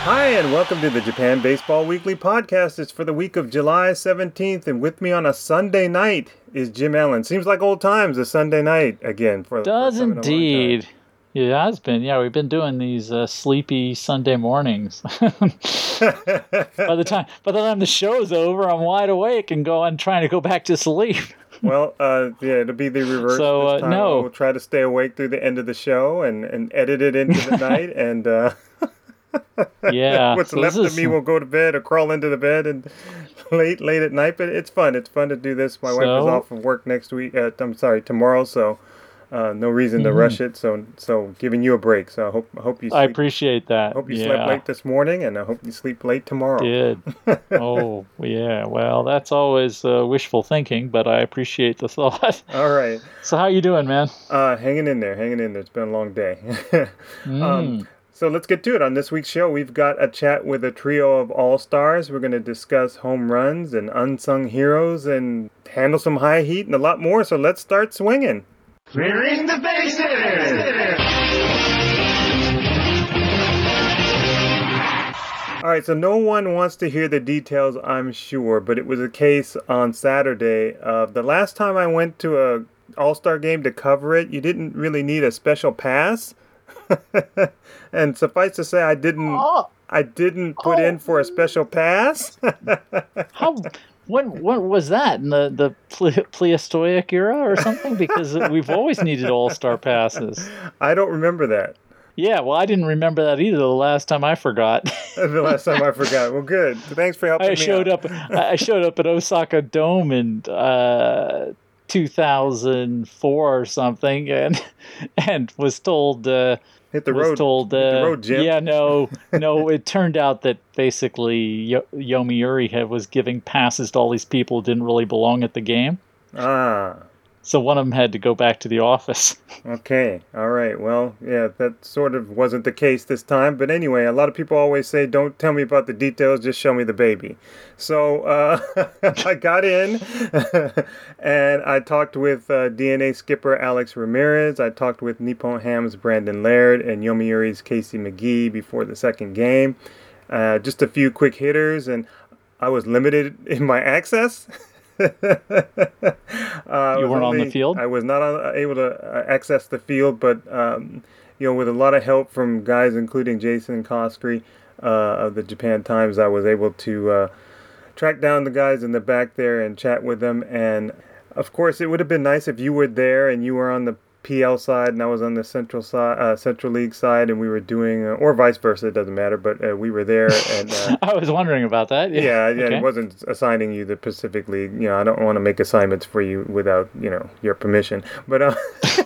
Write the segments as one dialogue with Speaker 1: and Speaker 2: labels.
Speaker 1: Hi, and welcome to the Japan Baseball Weekly Podcast. It's for the week of July 17th, and with me on a Sunday night is Jim Allen. Seems like old times, a Sunday night again.
Speaker 2: Does indeed. It has been. Yeah, we've been doing these sleepy Sunday mornings. By the time the show's over, I'm wide awake and trying to go back to sleep.
Speaker 1: Well, yeah, it'll be the reverse this time.
Speaker 2: No.
Speaker 1: We'll try to stay awake through the end of the show and edit it into the night, and
Speaker 2: yeah,
Speaker 1: what's left of me will go to bed or crawl into the bed and late at night. But it's fun. It's fun to do this. My wife is off from work tomorrow. So no reason to rush it. So giving you a break. So I hope you.
Speaker 2: I appreciate that.
Speaker 1: Hope you slept late this morning, and I hope you sleep late tomorrow.
Speaker 2: Did. Oh yeah. Well, that's always wishful thinking, but I appreciate the thought.
Speaker 1: All right.
Speaker 2: So how you doing, man?
Speaker 1: Hanging in there. It's been a long day. So let's get to it. On this week's show, we've got a chat with a trio of all-stars. We're going to discuss home runs and unsung heroes and handle some high heat and a lot more. So let's start swinging.
Speaker 3: Clearing the bases!
Speaker 1: All right, so no one wants to hear the details, I'm sure, but it was a case on Saturday. The last time I went to a all-star game to cover it, you didn't really need a special pass. And suffice to say, I didn't put in for a special pass.
Speaker 2: When was that, in the Pleistoic era or something? Because we've always needed all-star passes.
Speaker 1: I don't remember that.
Speaker 2: Yeah, well, I didn't remember that either the last time I forgot.
Speaker 1: The last time I forgot. Well, good. Thanks for helping me out.
Speaker 2: I showed up at Osaka Dome in 2004 or something, and was told.
Speaker 1: Hit the road, Jim.
Speaker 2: Yeah, no. It turned out that basically Yomiuri was giving passes to all these people who didn't really belong at the game. So one of them had to go back to the office.
Speaker 1: Okay, all right. Well, yeah, that sort of wasn't the case this time. But anyway, a lot of people always say, don't tell me about the details, just show me the baby. So I got in and I talked with DNA skipper Alex Ramirez. I talked with Nippon Ham's Brandon Laird and Yomiuri's Casey McGee before the second game. Just a few quick hitters, and I was limited in my access.
Speaker 2: You weren't on the field?
Speaker 1: I was not able to access the field, but with a lot of help from guys including Jason Kosky of the Japan Times, I was able to track down the guys in the back there and chat with them. And of course, it would have been nice if you were there and you were on the PL side and I was on the Central League side, and we were doing, or vice versa, it doesn't matter, but we were there. And
Speaker 2: I was wondering about that.
Speaker 1: Yeah,
Speaker 2: okay.
Speaker 1: It wasn't assigning you the Pacific League. I don't want to make assignments for you without, your permission. But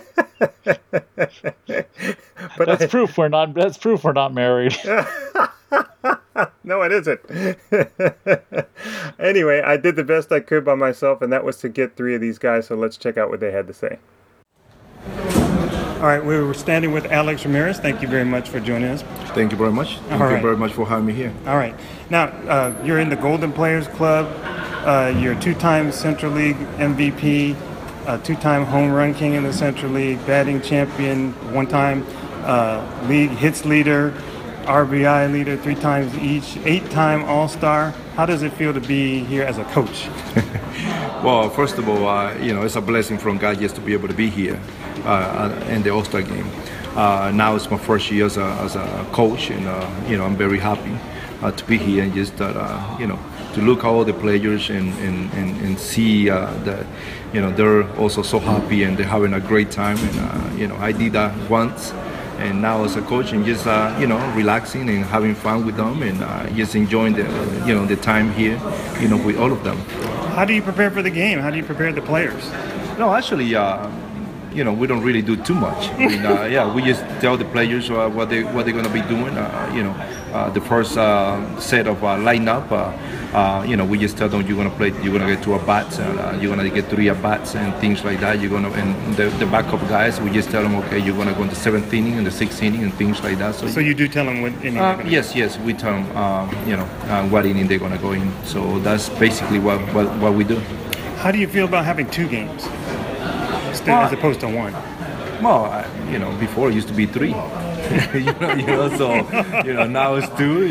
Speaker 2: that's proof we're not married.
Speaker 1: No, it isn't. Anyway, I did the best I could by myself, and that was to get three of these guys. So let's check out what they had to say. All right, we were standing with Alex Ramirez. Thank you very much for joining us.
Speaker 4: Thank you very much. Thank you very much for having me here.
Speaker 1: All right. Now, you're in the Golden Players Club. You're a two-time Central League MVP, two-time home run king in the Central League, batting champion, one-time league hits leader, RBI leader 3 times each, 8-time All-Star. How does it feel to be here as a coach?
Speaker 4: Well, first of all, it's a blessing from God just to be able to be here in the All-Star game. Now it's my first year as a coach, and I'm very happy to be here and just to look at all the players and see that they're also so happy and they're having a great time. And I did that once. And now as a coach, and just relaxing and having fun with them, and just enjoying the time here, with all of them.
Speaker 1: How do you prepare for the game? How do you prepare the players?
Speaker 4: No, actually, we don't really do too much. I mean, we just tell the players what they're going to be doing. The first set of lineup. We just tell them you're going to play. You're going to get 2 at-bats, and you're going to get 3 at-bats, and things like that. And the backup guys, we just tell them, okay, you're going to go in the 7th inning and the 6th inning and things like that.
Speaker 1: So you do tell them what inning?
Speaker 4: Yes, we tell them, what inning they're going to go in. So that's basically what we do.
Speaker 1: How do you feel about having 2 games as opposed to 1?
Speaker 4: Well, before it used to be 3. So now it's 2.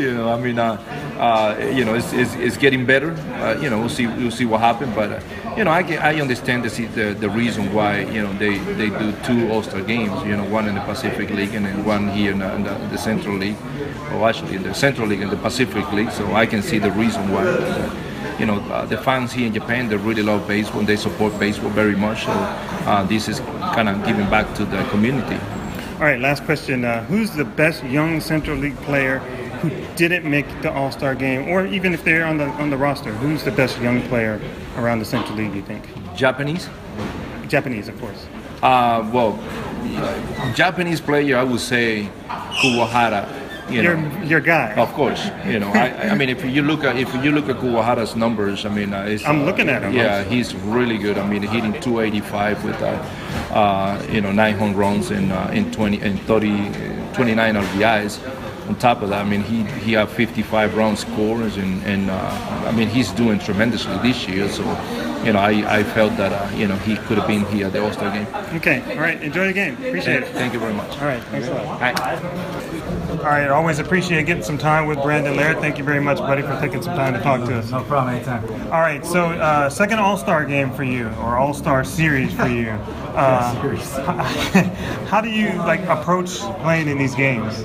Speaker 4: It's getting better. We'll see what happens. But I understand the reason why they do 2 All-Star games. One in the Pacific League and then one here in the Central League, or actually in the Central League and the Pacific League. So I can see the reason why. The fans here in Japan, they really love baseball and they support baseball very much. So this is kind of giving back to the community.
Speaker 1: All right, last question. Who's the best young Central League player who didn't make the All-Star game, or even if they're on the roster? Who's the best young player around the Central League, you think?
Speaker 4: Japanese,
Speaker 1: of course.
Speaker 4: Japanese player, I would say Kuwahara.
Speaker 1: Your guy.
Speaker 4: Of course. I mean, if you look at Kuwahara's numbers,
Speaker 1: I'm looking at him.
Speaker 4: Yeah, he's really good. Hitting 285 with 9 home runs and 29 RBIs. On top of that, he had 55 round scores, and he's doing tremendously this year. So, I felt that he could have been here at the All-Star game.
Speaker 1: Okay, all right. Enjoy the game. Appreciate it.
Speaker 4: Thank you very much.
Speaker 1: All right, thanks a lot.
Speaker 4: All right.
Speaker 1: All right, always appreciate getting some time with Brandon Laird. Thank you very much, buddy, for taking some time to talk to us.
Speaker 5: No problem, anytime.
Speaker 1: All right, so second All-Star game for you, or All-Star series for you. How do you approach playing in these games?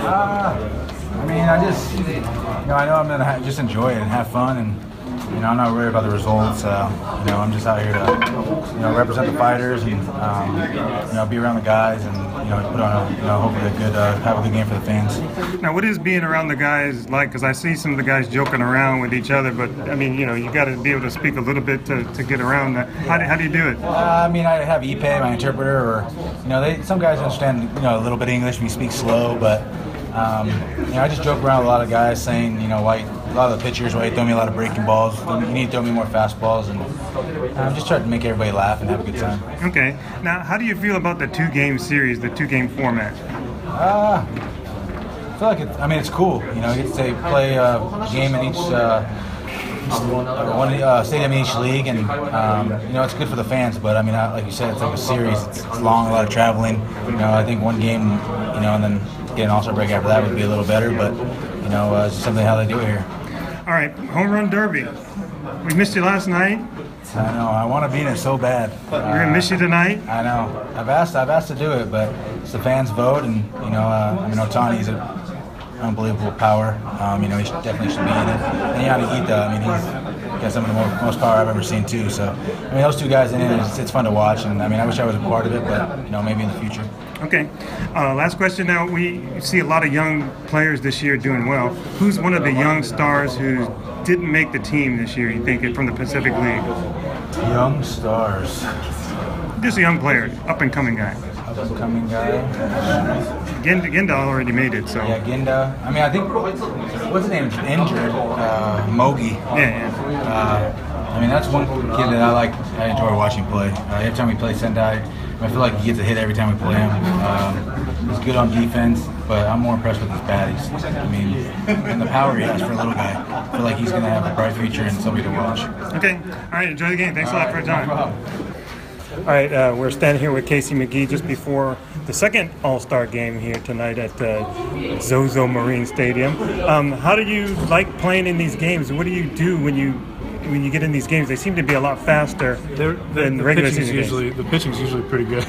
Speaker 5: I know I'm gonna just enjoy it and have fun, and I'm not worried about the results. I'm just out here to represent the fighters and be around the guys and put on hopefully have a good game for the fans.
Speaker 1: Now, what is being around the guys like? Because I see some of the guys joking around with each other, but you got to be able to speak a little bit to get around that. How do you do it?
Speaker 5: I have Ipe, my interpreter, or some guys understand a little bit of English. We speak slow, but I just joke around with a lot of guys saying why a lot of the pitchers why you throw me a lot of breaking balls. You need to throw me more fastballs, and I'm just trying to make everybody laugh and have a good time.
Speaker 1: Okay. Now, how do you feel about the 2-game series, the 2-game format?
Speaker 5: I feel like it's cool. You get to play a game in each one stadium in each league, and it's good for the fans. But like you said, it's like a series. It's long, a lot of traveling. I think one game, and then get an All-Star break after that would be a little better. But it's something how they do it here.
Speaker 1: All right, home run derby. We missed you last night.
Speaker 5: I know. I want to be in it so bad.
Speaker 1: We're gonna miss you tonight.
Speaker 5: I know. I've asked to do it, but it's the fans' vote, and Ohtani's an unbelievable power. He definitely should be in it. And Yanagita, he's got some of the most power I've ever seen too. So those 2 guys in it, it's fun to watch, and I wish I was a part of it, but maybe in the future.
Speaker 1: Okay. Last question. Now, we see a lot of young players this year doing well. Who's one of the young stars who didn't make the team this year, you think, from the Pacific League?
Speaker 5: Young stars.
Speaker 1: Just a young player, up-and-coming guy.
Speaker 5: Up-and-coming guy.
Speaker 1: Ginda already made it, so.
Speaker 5: Yeah, Ginda. I think, what's his name? Injured. Mogi.
Speaker 1: Yeah.
Speaker 5: That's one kid that I enjoy watching play. Every time we play Sendai, I feel like he gets a hit every time we play him. He's good on defense, but I'm more impressed with his batties. And the power he has for a little guy. I feel like he's going to have a bright future and somebody to watch.
Speaker 1: Okay. All right. Enjoy the game. Thanks a lot for your time.
Speaker 5: No problem.
Speaker 1: All right. We're standing here with Casey McGee just before the second All-Star game here tonight at Zozo Marine Stadium. How do you like playing in these games? What do you do when you get in these games? They seem to be a lot faster than the regular season games.
Speaker 6: The pitching's usually pretty good.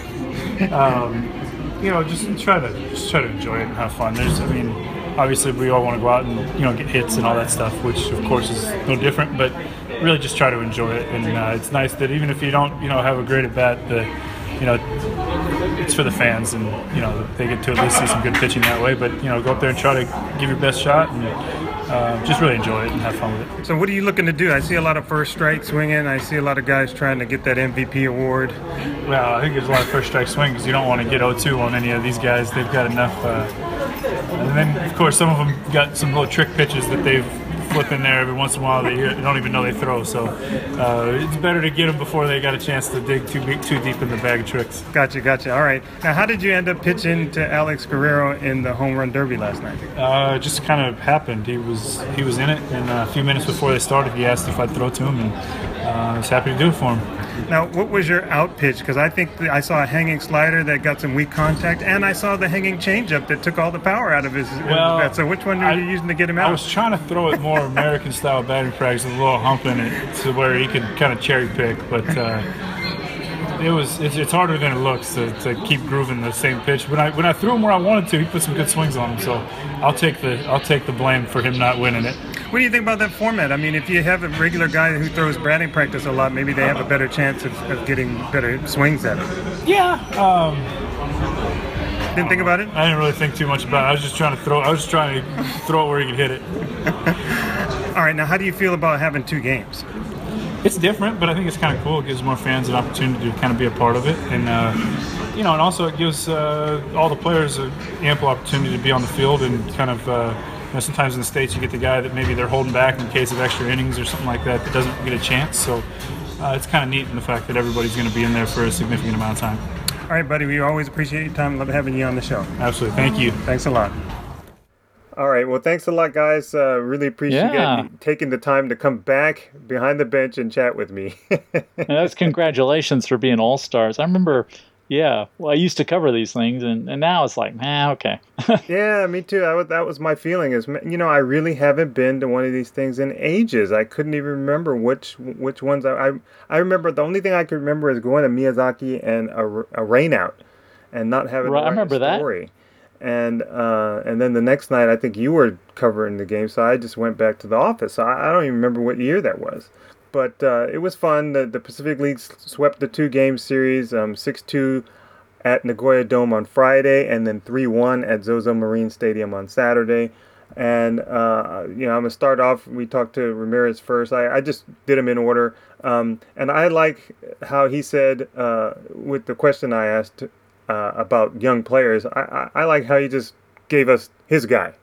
Speaker 6: Just try to enjoy it and have fun. Obviously we all want to go out and get hits and all that stuff, which of course is no different. But really just try to enjoy it, and it's nice that even if you don't have a great at bat, it's for the fans, and they get to at least see some good pitching that way. But go up there and try to give your best shot, and just really enjoy it and have fun with it.
Speaker 1: So what are you looking to do? I see a lot of first strike swinging. I see a lot of guys trying to get that MVP award.
Speaker 6: Well, I think there's a lot of first strike swings. You don't want to get 0-2 on any of these guys. They've got enough. And then, of course, some of them got some little trick pitches that they've flip in there every once in a while that you don't even know they throw. So it's better to get them before they got a chance to dig too deep in the bag of tricks.
Speaker 1: Gotcha. All right. Now, how did you end up pitching to Alex Guerrero in the home run derby last night?
Speaker 6: It just kind of happened. He was in it, and a few minutes before they started, he asked if I'd throw to him, and I was happy to do it for him.
Speaker 1: Now, what was your out pitch? Because I think I saw a hanging slider that got some weak contact, and I saw the hanging changeup that took all the power out of his bat. So which one were you using to get him out?
Speaker 6: I was trying to throw it more American-style batting practice with a little hump in it to where he could kind of cherry pick, but it's harder than it looks to keep grooving the same pitch. When I threw him where I wanted to, he put some good swings on him. So I'll take the blame for him not winning it.
Speaker 1: What do you think about that format? I mean, if you have a regular guy who throws batting practice a lot, maybe they have a better chance of getting better swings at it.
Speaker 6: Yeah.
Speaker 1: Didn't think about it?
Speaker 6: I didn't really think too much about it. I was just trying to throw it where he could hit it.
Speaker 1: All right. Now, how do you feel about having 2 games?
Speaker 6: It's different, but I think it's kind of cool. It gives more fans an opportunity to kind of be a part of it, and and also it gives all the players an ample opportunity to be on the field and kind of. Sometimes in the States you get the guy that maybe they're holding back in case of extra innings or something like that doesn't get a chance. So it's kind of neat in the fact that everybody's going to be in there for a significant amount of time.
Speaker 1: All right, buddy. We always appreciate your time. Love having you on the show.
Speaker 6: Absolutely. Thank you.
Speaker 1: Thanks a lot. All right. Well, thanks a lot, guys. Really appreciate you taking the time to come back behind the bench and chat with me.
Speaker 2: That's congratulations for being All-Stars. I remember... Yeah, well, I used to cover these things, and now it's like, okay.
Speaker 1: Yeah, me too. That was my feeling. Is I really haven't been to one of these things in ages. I couldn't even remember which ones. I remember the only thing I could remember is going to Miyazaki and a rainout, and not having
Speaker 2: I remember
Speaker 1: a story. And then the next night, I think you were covering the game, so I just went back to the office. So I don't even remember what year that was. But it was fun. The Pacific League swept the 2-game series, 6-2 at Nagoya Dome on Friday, and then 3-1 at Zozo Marine Stadium on Saturday. And I'm gonna start off. We talked to Ramirez first. I just did them in order, and I like how he said with the question I asked about young players. I like how he just gave us his guy.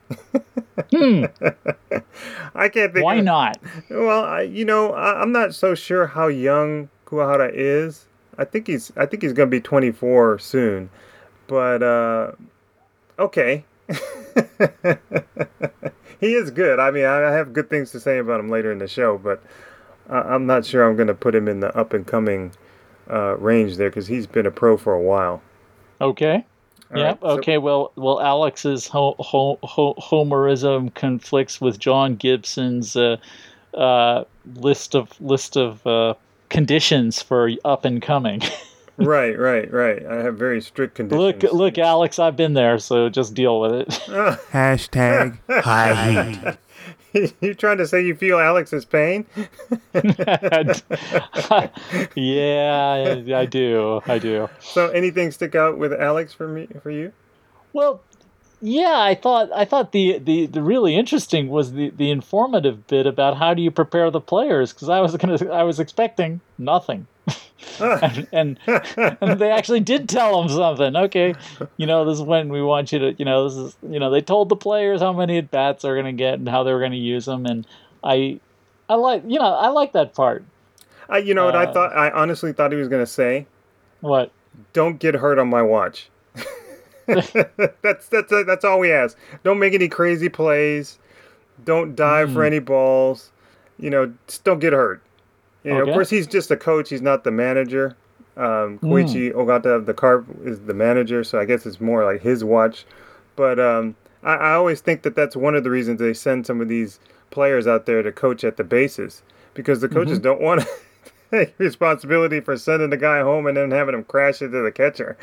Speaker 1: I can't think.
Speaker 2: Why not?
Speaker 1: Well, I'm not so sure how young Kuwahara is. I think he's going to be 24 soon. But okay. He is good. I mean, I have good things to say about him later in the show, but I'm not sure I'm going to put him in the up and coming range there because he's been a pro for a while.
Speaker 2: Okay. Yep. Okay. Well, Alex's homerism conflicts with John Gibson's list of conditions for up and coming.
Speaker 1: Right. I have very strict conditions.
Speaker 2: Look, Alex, I've been there, so just deal with it.
Speaker 7: Hashtag high heat.
Speaker 1: You trying to say you feel Alex's pain?
Speaker 2: Yeah, I do.
Speaker 1: So, anything stick out with Alex for you? Well,
Speaker 2: yeah, I thought the really interesting was the informative bit about how do you prepare the players, because I was expecting nothing. and they actually did tell them something. Okay, this is when we want you to, this is, they told the players how many at bats they're going to get and how they were going to use them, and I like that part.
Speaker 1: What I thought? I honestly thought he was going to say,
Speaker 2: "What?
Speaker 1: Don't get hurt on my watch." That's all we ask. Don't make any crazy plays. Don't dive for any balls. Just don't get hurt.
Speaker 2: Okay.
Speaker 1: Of course, he's just a coach. He's not the manager. Koichi Ogata of the Carp is the manager, so I guess it's more like his watch. But I always think that's one of the reasons they send some of these players out there to coach at the bases, because the coaches don't want to take responsibility for sending the guy home and then having him crash into the catcher.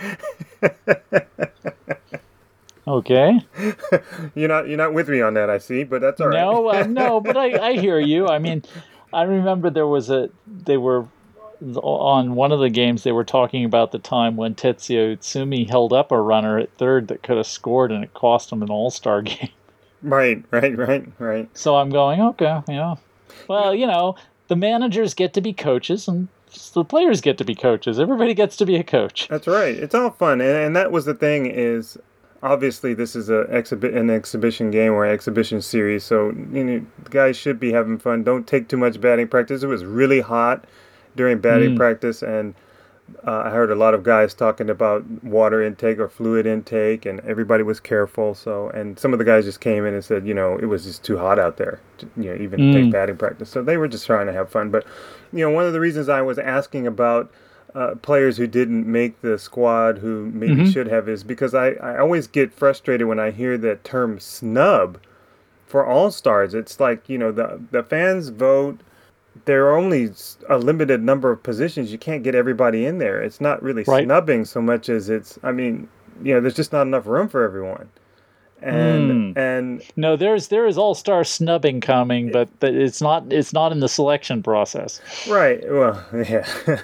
Speaker 2: Okay.
Speaker 1: You're not with me on that, I see, but that's all right.
Speaker 2: No, but I hear you. I mean, I remember they were on one of the games, they were talking about the time when Tetsuya Utsumi held up a runner at third that could have scored, and it cost him an all-star game.
Speaker 1: Right.
Speaker 2: So I'm going, okay, yeah. Well, the managers get to be coaches, and the players get to be coaches. Everybody gets to be a coach.
Speaker 1: That's right. It's all fun, and that was the thing is, obviously this is an exhibition game or an exhibition series, so guys should be having fun. Don't take too much batting practice. It was really hot during batting practice, and I heard a lot of guys talking about water intake or fluid intake, and everybody was careful. So, and some of the guys just came in and said, it was just too hot out there, to, even take batting practice. So they were just trying to have fun. But, one of the reasons I was asking about players who didn't make the squad who maybe should have is because I always get frustrated when I hear that term snub for All-Stars. It's like, the fans vote. There are only a limited number of positions. You can't get everybody in there. It's not really snubbing so much as there's just not enough room for everyone. And
Speaker 2: no, there is all-star snubbing coming, but it's not in the selection process.
Speaker 1: Right. Well, yeah.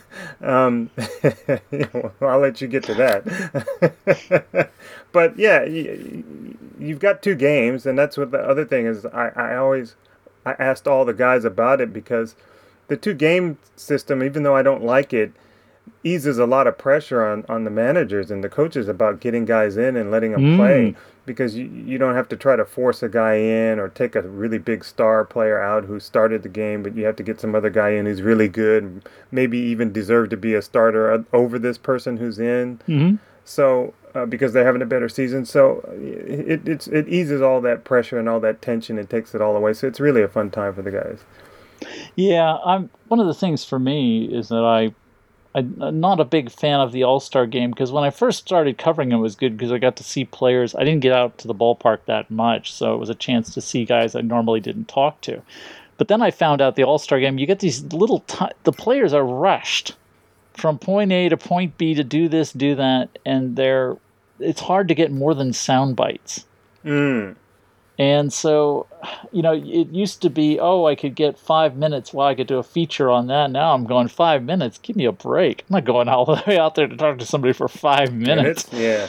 Speaker 1: I'll let you get to that. But yeah, you've got 2 games, and that's what the other thing is. I asked all the guys about it because the 2-game system, even though I don't like it, eases a lot of pressure on the managers and the coaches about getting guys in and letting them play, because you don't have to try to force a guy in or take a really big star player out who started the game, but you have to get some other guy in who's really good and maybe even deserve to be a starter over this person who's in. So because they're having a better season, so it eases all that pressure and all that tension. It takes it all away. So it's really a fun time for the guys.
Speaker 2: Yeah, one of the things for me is that I'm not a big fan of the All-Star game, because when I first started covering it was good because I got to see players. I didn't get out to the ballpark that much, so it was a chance to see guys I normally didn't talk to. But then I found out the All-Star game, you get these the players are rushed from point A to point B to do this, do that, and it's hard to get more than sound bites. And so, it used to be, I could get 5 minutes. Well, I could do a feature on that. Now I'm going 5 minutes. Give me a break. I'm not going all the way out there to talk to somebody for 5 minutes.
Speaker 1: Yeah.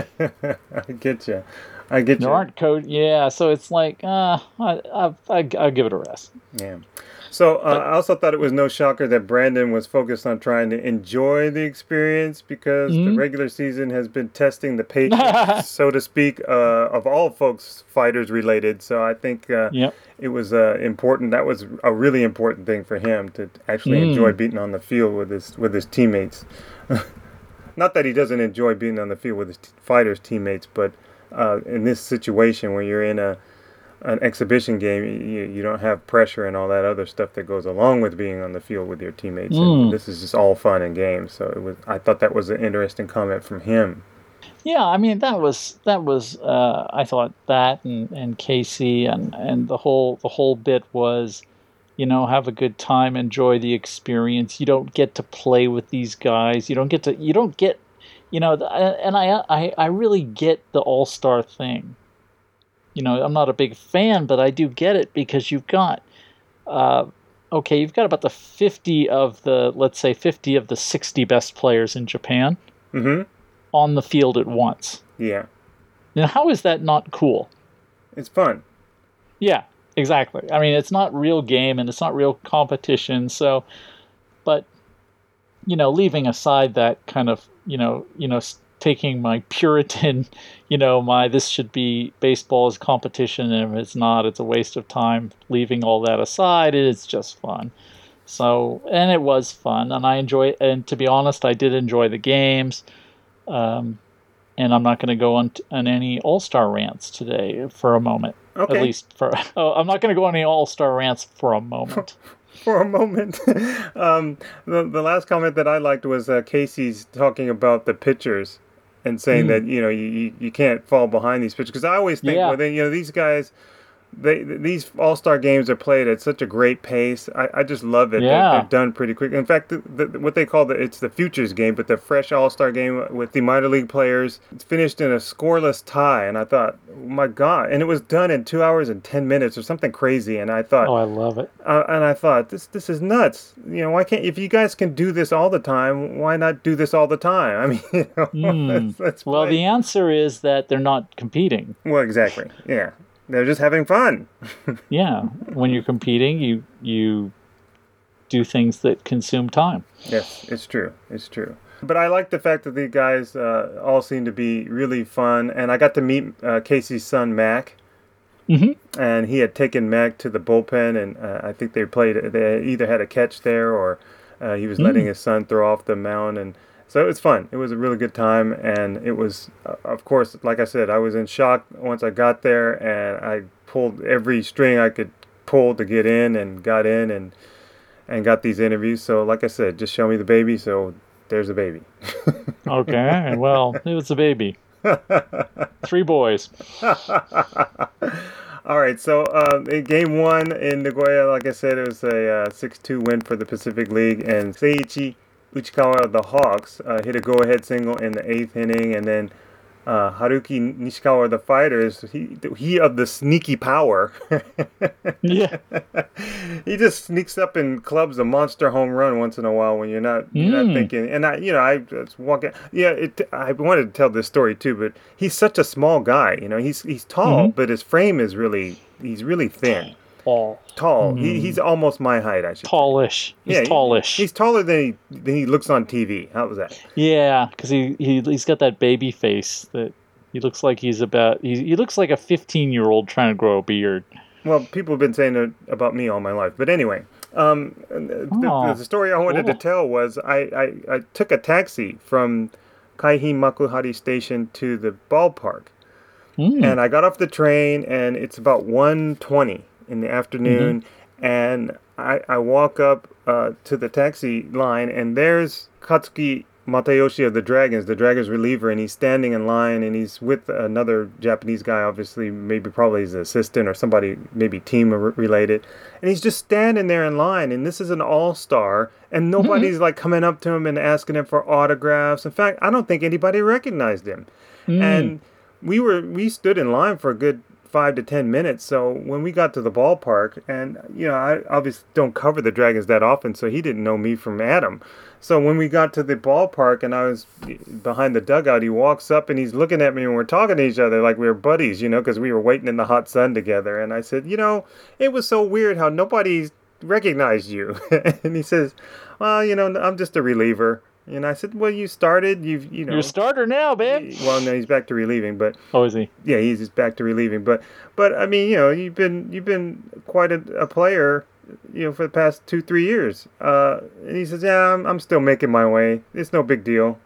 Speaker 1: I get you. There
Speaker 2: aren't yeah, so it's like, I'll give it a rest.
Speaker 1: Yeah. So I also thought it was no shocker that Brandon was focused on trying to enjoy the experience, because the regular season has been testing the patience, so to speak, of all folks fighters related. So I think it was important. That was a really important thing for him to actually enjoy being on the field with his teammates. Not that he doesn't enjoy being on the field with his fighters' teammates, but in this situation where you're in an exhibition game, you don't have pressure and all that other stuff that goes along with being on the field with your teammates. And this is just all fun and games. So I thought that was an interesting comment from him.
Speaker 2: Yeah, I mean that was I thought that and Casey and the whole bit was, have a good time, enjoy the experience. You don't get to play with these guys. And I really get the All-Star thing. I'm not a big fan, but I do get it, because you've got, you've got about the 50 of the 60 best players in Japan on the field at once.
Speaker 1: Yeah.
Speaker 2: Now, how is that not cool?
Speaker 1: It's fun.
Speaker 2: Yeah, exactly. I mean, it's not real game and it's not real competition. So, but, leaving aside that kind of, taking my Puritan, this should be baseball as competition, and if it's not, it's a waste of time. Leaving all that aside, it's just fun. So, and it was fun, and and to be honest, I did enjoy the games. And I'm not going to go on any All-Star rants today for a moment.
Speaker 1: Okay.
Speaker 2: At least I'm not going to go on any All-Star rants for a moment.
Speaker 1: For a moment. The last comment that I liked was Casey's talking about the pitchers and saying that you can't fall behind these pitchers, because I always think these guys, these All-Star games are played at such a great pace. I just love it. They're done pretty quick. In fact, what they call it's the Futures game, but the fresh All-Star game with the minor league players, it's finished in a scoreless tie. And I thought, oh my God. And it was done in 2 hours and 10 minutes or something crazy. And I thought,
Speaker 2: I love it.
Speaker 1: And I thought, this is nuts. Why can't, if you guys can do this all the time, why not do this all the time? I mean, let's
Speaker 2: well,
Speaker 1: play.
Speaker 2: the answer is that they're not competing.
Speaker 1: Well, exactly. Yeah. They're just having fun.
Speaker 2: Yeah. When you're competing, you do things that consume time.
Speaker 1: Yes, it's true. It's true. But I like the fact that the guys all seem to be really fun. And I got to meet Casey's son, Mac.
Speaker 2: Mm-hmm.
Speaker 1: And he had taken Mac to the bullpen, and I think they either had a catch there or he was letting his son throw off the mound. And so it was fun. It was a really good time. And it was, of course, like I said, I was in shock once I got there, and I pulled every string I could pull to get in, and got in and got these interviews. So like I said, just show me the baby. So there's a baby.
Speaker 2: Okay, well, it was a baby. 3 boys.
Speaker 1: All right, so in game 1 in Nagoya, like I said, it was a 6-2 win for the Pacific League, and Seiichi Uchikawa of the Hawks hit a go-ahead single in the 8th inning, and then Haruki Nishikawa of the Fighters, he of the sneaky power.
Speaker 2: Yeah.
Speaker 1: He just sneaks up and clubs a monster home run once in a while when you're not thinking. And I was walking. Yeah, I wanted to tell this story too, but he's such a small guy. He's tall, but his frame is he's really thin. Tall. He's almost my height, I should say.
Speaker 2: Tallish. He's tallish.
Speaker 1: He's taller than he looks on TV. How was that?
Speaker 2: Yeah, because he's got that baby face that he looks like he looks like a 15-year-old trying to grow a beard.
Speaker 1: Well, people have been saying that about me all my life. But anyway, the story I wanted to tell was I took a taxi from Kaihin Makuhari Station to the ballpark. And I got off the train, and it's about 1:20 in the afternoon, and I walk up to the taxi line, and there's Katsuki Matayoshi of the Dragons reliever, and he's standing in line, and he's with another Japanese guy, obviously, probably his assistant or somebody, maybe team related, and he's just standing there in line, and this is an all-star, and nobody's like coming up to him and asking him for autographs. In fact, I don't think anybody recognized him, and we stood in line for a good 5 to 10 minutes. So when we got to the ballpark, and I obviously don't cover the Dragons that often, so he didn't know me from Adam. So when we got to the ballpark and I was behind the dugout, he walks up and he's looking at me, and we're talking to each other like we were buddies, because we were waiting in the hot sun together. And I said, it was so weird how nobody recognized you. And he says, well, I'm just a reliever. And I said, well, you started, You're
Speaker 2: a starter now, babe.
Speaker 1: Well, no, he's back to relieving, but...
Speaker 2: Oh, is he?
Speaker 1: Yeah, he's back to relieving. But I mean, you've been quite a player, for the past 2-3 years. And he says, yeah, I'm still making my way. It's no big deal.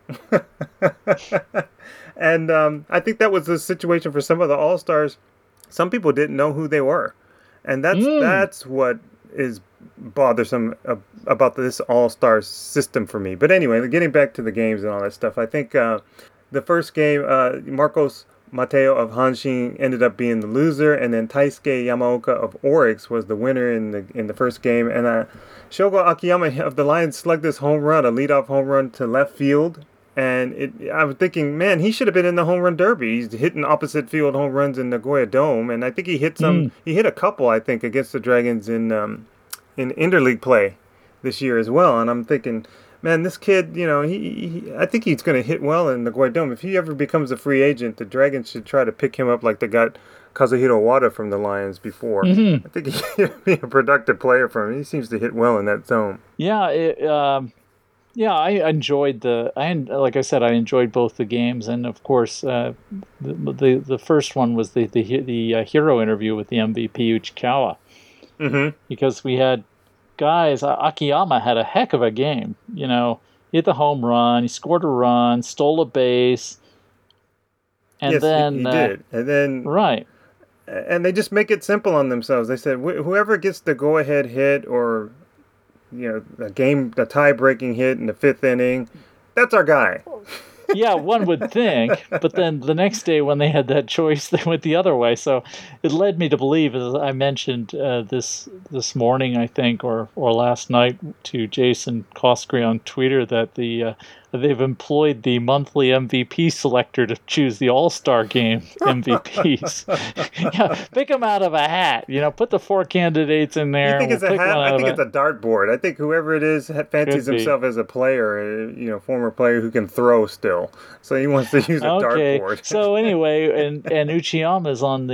Speaker 1: And I think that was the situation for some of the All-Stars. Some people didn't know who they were. And that's what is bothersome about this all-star system for me. But anyway, getting back to the games and all that stuff, I think the first game, Marcos Mateo of Hanshin ended up being the loser, and then Taisuke Yamaoka of Oryx was the winner in the first game. And Shogo Akiyama of the Lions slugged this home run, a leadoff home run to left field. And I was thinking, man, he should have been in the home run derby. He's hitting opposite field home runs in Nagoya Dome, and I think he hit He hit a couple, I think, against the Dragons in interleague play this year as well. And I'm thinking, man, this kid, I think he's going to hit well in Nagoya Dome. If he ever becomes a free agent, the Dragons should try to pick him up like they got Kazuhiro Wada from the Lions before. I think he'd be a productive player for him. He seems to hit well in that zone.
Speaker 2: Yeah, yeah, I enjoyed like I said, I enjoyed both the games, and of course, the first one was the hero interview with the MVP Uchikawa, because we had guys. Akiyama had a heck of a game. He hit the home run, he scored a run, stole a base, and then
Speaker 1: he did, and then
Speaker 2: right.
Speaker 1: And they just make it simple on themselves. They said whoever gets the go-ahead hit or a tie-breaking hit in the 5th inning, that's our guy.
Speaker 2: Yeah, one would think, but then the next day when they had that choice, they went the other way. So it led me to believe, as I mentioned this morning, I think, or last night to Jason Koskri on Twitter, that they've employed the monthly MVP selector to choose the All-Star Game MVPs. Yeah, pick them out of a hat. Put the 4 candidates in there.
Speaker 1: You think it's a hat? I think it's a dartboard. I think whoever it is fancies himself as a player, former player who can throw still. So he wants to use a dartboard.
Speaker 2: So anyway, and Uchikawa's on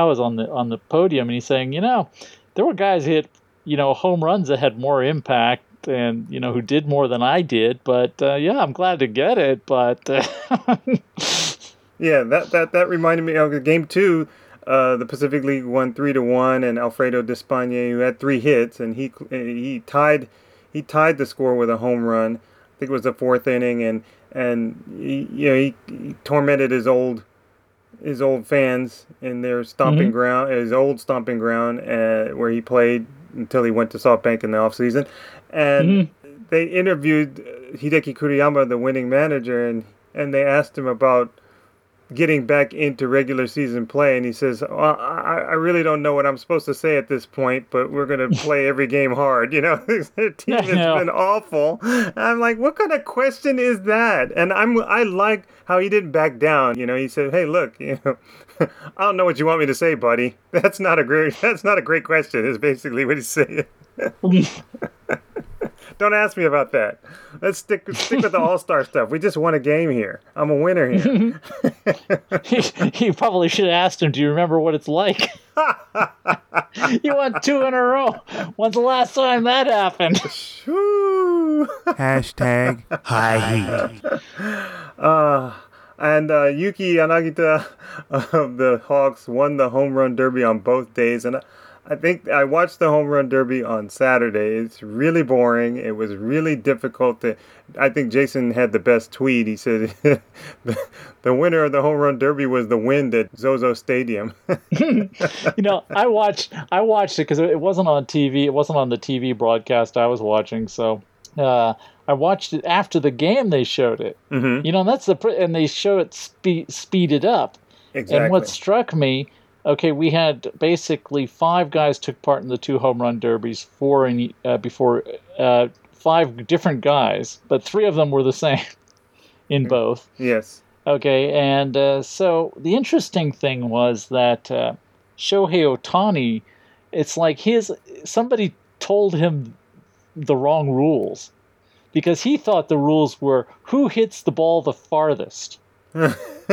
Speaker 2: the podium, and he's saying, there were guys hit, home runs that had more impact and who did more than I did. But yeah, I'm glad to get it. But
Speaker 1: yeah, that reminded me of game 2. The Pacific League won 3-1, and Alfredo Despaigne, who had 3 hits, and he tied the score with a home run. I think it was the 4th inning, and he tormented his old fans in their stomping ground, his old stomping ground, where he played until he went to SoftBank in the offseason. And they interviewed Hideki Kuriyama, the winning manager, and they asked him about getting back into regular season play, and he says, well, I really don't know what I'm supposed to say at this point, but we're going to play every game hard. Their team has been awful. I'm like, what kind of question is that? And I like how he didn't back down. He said, hey, look, I don't know what you want me to say, buddy. That's not a great question, is basically what he's saying. Don't ask me about that. Let's stick with the All-Star stuff. We just won a game here. I'm a winner here.
Speaker 2: You probably should have asked him, do you remember what it's like? You won 2 in a row. When's the last time that happened?
Speaker 7: Hashtag high heat.
Speaker 1: And Yuki Yanagita of the Hawks won the home run derby on both days. And I think I watched the home run derby on Saturday. It's really boring. It was really difficult I think Jason had the best tweet. He said the winner of the home run derby was the wind at Zozo Stadium.
Speaker 2: I watched it because it wasn't on TV. It wasn't on the TV broadcast I was watching. So I watched it after the game. They showed it. Mm-hmm. And they show it speeded up.
Speaker 1: Exactly.
Speaker 2: And what struck me. Okay, we had basically 5 guys took part in the 2 home run derbies, 5 different guys, but 3 of them were the same in both.
Speaker 1: Yes.
Speaker 2: Okay, and so the interesting thing was that Shohei Ohtani, it's like somebody told him the wrong rules, because he thought the rules were who hits the ball the farthest.
Speaker 1: Yeah,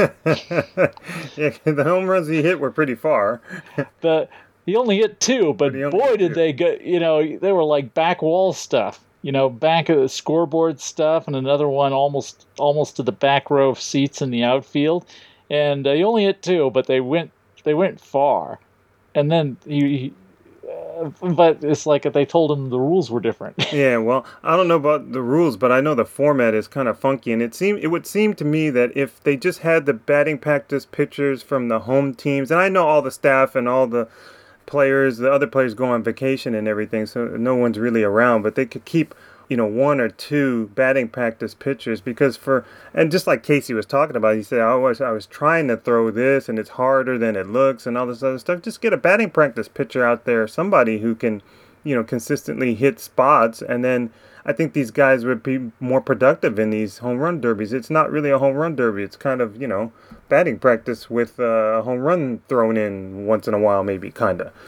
Speaker 1: the home runs he hit were pretty far.
Speaker 2: He only hit 2, but boy did they get, they were like back wall stuff, back of the scoreboard stuff, and another one almost to the back row of seats in the outfield. And he only hit 2, but they went far. And then but it's like they told him the rules were different.
Speaker 1: Yeah, well, I don't know about the rules, but I know the format is kind of funky, and it would seem to me that if they just had the batting practice pictures from the home teams, and I know all the staff and all the other players go on vacation and everything, so no one's really around, but they could keep 1 or 2 batting practice pitchers, because and just like Casey was talking about, he said, I was trying to throw this and it's harder than it looks and all this other stuff. Just get a batting practice pitcher out there, somebody who can, consistently hit spots, and then I think these guys would be more productive in these home run derbies. It's not really a home run derby. It's kind of, batting practice with a home run thrown in once in a while, maybe, kind of.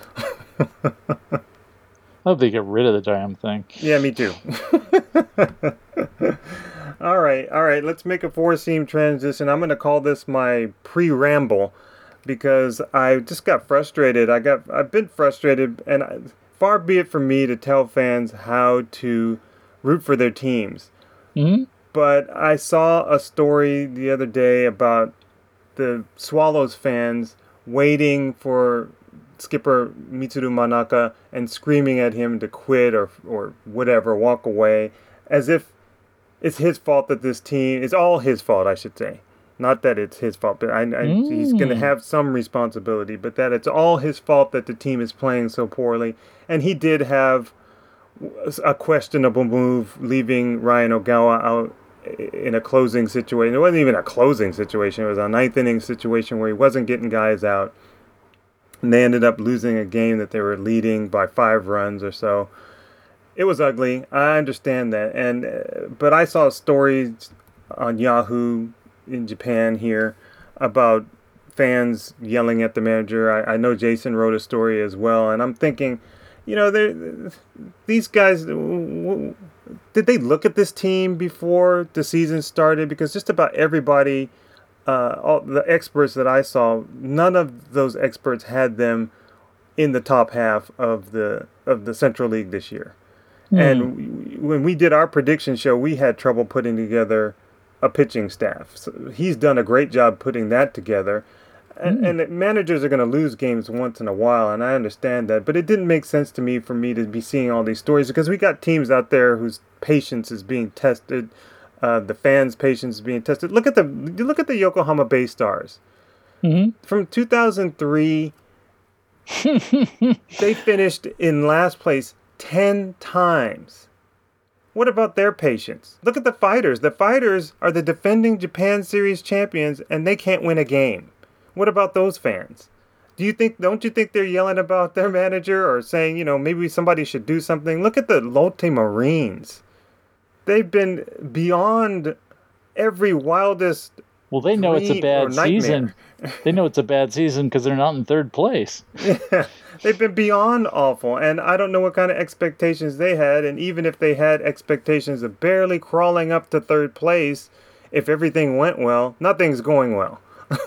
Speaker 2: I hope they get rid of the damn thing.
Speaker 1: Yeah, me too. All right. Let's make a 4-seam transition. I'm going to call this my pre-ramble, because I just got frustrated. I've been frustrated, and far be it from me to tell fans how to root for their teams. Mm-hmm. But I saw a story the other day about the Swallows fans waiting for skipper Mitsuru Manaka and screaming at him to quit or whatever, walk away, as if it's his fault that this team, it's all his fault, I should say. Not that it's his fault, but he's going to have some responsibility, but that it's all his fault that the team is playing so poorly. And he did have a questionable move, leaving Ryan Ogawa out in a closing situation. It wasn't even a closing situation. It was a 9th inning situation where he wasn't getting guys out. And they ended up losing a game that they were leading by 5 runs or so. It was ugly. I understand that. But I saw stories on Yahoo in Japan here about fans yelling at the manager. I know Jason wrote a story as well. And I'm thinking, these guys, did they look at this team before the season started? Because just about everybody, all the experts that I saw, none of those experts had them in the top half of the Central League this year. And when we did our prediction show, we had trouble putting together a pitching staff. So he's done a great job putting that together. And managers are going to lose games once in a while, and I understand that. But it didn't make sense to me for me to be seeing all these stories because we got teams out there whose patience is being tested. The fans' patience is being tested. Look at the Yokohama Bay Stars. From 2003, they finished in last place 10 times. What about their patience? Look at the Fighters. The Fighters are the defending Japan Series champions, and they can't win a game. What about those fans? Don't you think they're yelling about their manager or saying, maybe somebody should do something? Look at the Lotte Marines. They've been beyond every wildest.
Speaker 2: Well, they know it's a bad season. They know it's a bad season because they're not in third place.
Speaker 1: Yeah, they've been beyond awful, and I don't know what kind of expectations they had. And even if they had expectations of barely crawling up to third place, if everything went well, nothing's going well.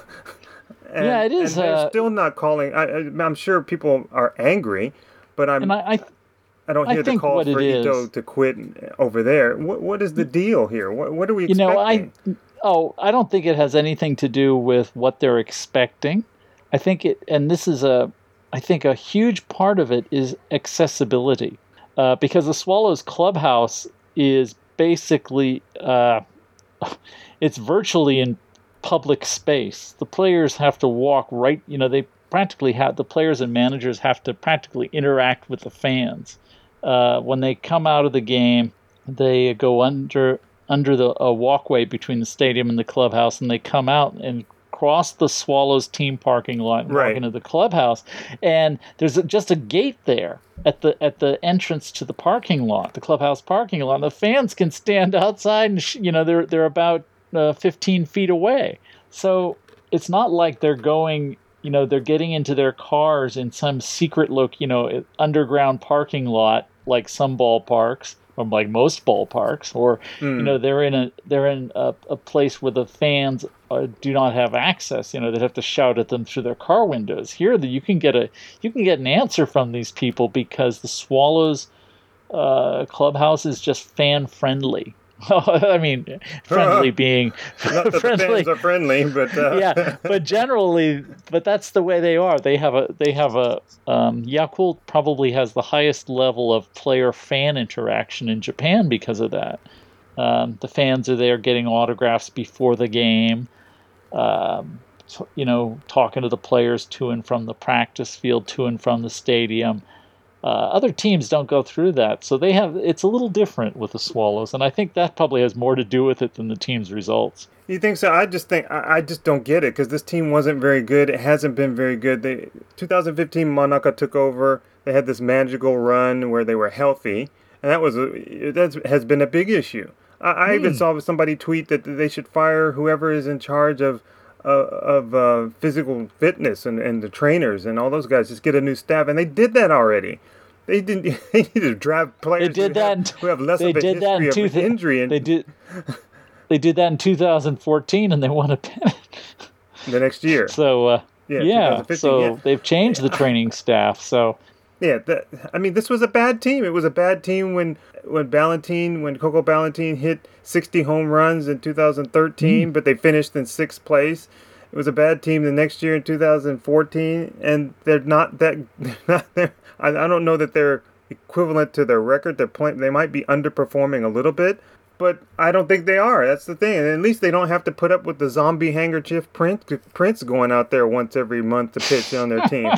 Speaker 2: It is.
Speaker 1: And they're still not calling. I'm sure people are angry, but I don't hear the calls for Ito to quit over there. What is the deal here? What are we expecting?
Speaker 2: I don't think it has anything to do with what they're expecting. I think I think a huge part of it is accessibility, because the Swallows clubhouse is basically, it's virtually in public space. The players have to walk right, they practically have, the players and managers have to practically interact with the fans. When they come out of the game, they go under the walkway between the stadium and the clubhouse, and they come out and cross the Swallows team parking lot and walk into the clubhouse. And there's just a gate there at the entrance to the parking lot, the clubhouse parking lot. And the fans can stand outside, and they're about 15 feet away. So it's not like they're going, they're getting into their cars in some secret underground parking lot like some ballparks, or like most ballparks, or they're in a place where the fans do not have access. They have to shout at them through their car windows. Here, you can get an answer from these people because the Swallows clubhouse is just fan friendly. I mean, friendly being
Speaker 1: not that friendly. The fans are friendly, but
Speaker 2: yeah, but that's the way they are. They have a Yakult probably has the highest level of player fan interaction in Japan because of that. The fans are there getting autographs before the game, talking to the players to and from the practice field, to and from the stadium. Other teams don't go through that, so it's a little different with the Swallows, and I think that probably has more to do with it than the team's results.
Speaker 1: You think so? I just don't get it because this team wasn't very good. It hasn't been very good. 2015 Monaka took over. They had this magical run where they were healthy, and that has been a big issue. I even saw somebody tweet that they should fire whoever is in charge of physical fitness and the trainers and all those guys. Just get a new staff, and they did that already. They didn't. They need to draft players who have less of a history of injury. And
Speaker 2: they did that in 2014, and they won a pennant
Speaker 1: the next year.
Speaker 2: So they've changed the training staff. So
Speaker 1: this was a bad team. It was a bad team when Coco Ballantine hit 60 home runs in 2013, but they finished in 6th place. It was a bad team the next year in 2014, and they're not that. I don't know that they're equivalent to their record. They might be underperforming a little bit, but I don't think they are. That's the thing. And at least they don't have to put up with the zombie handkerchief Prince going out there once every month to pitch on their team.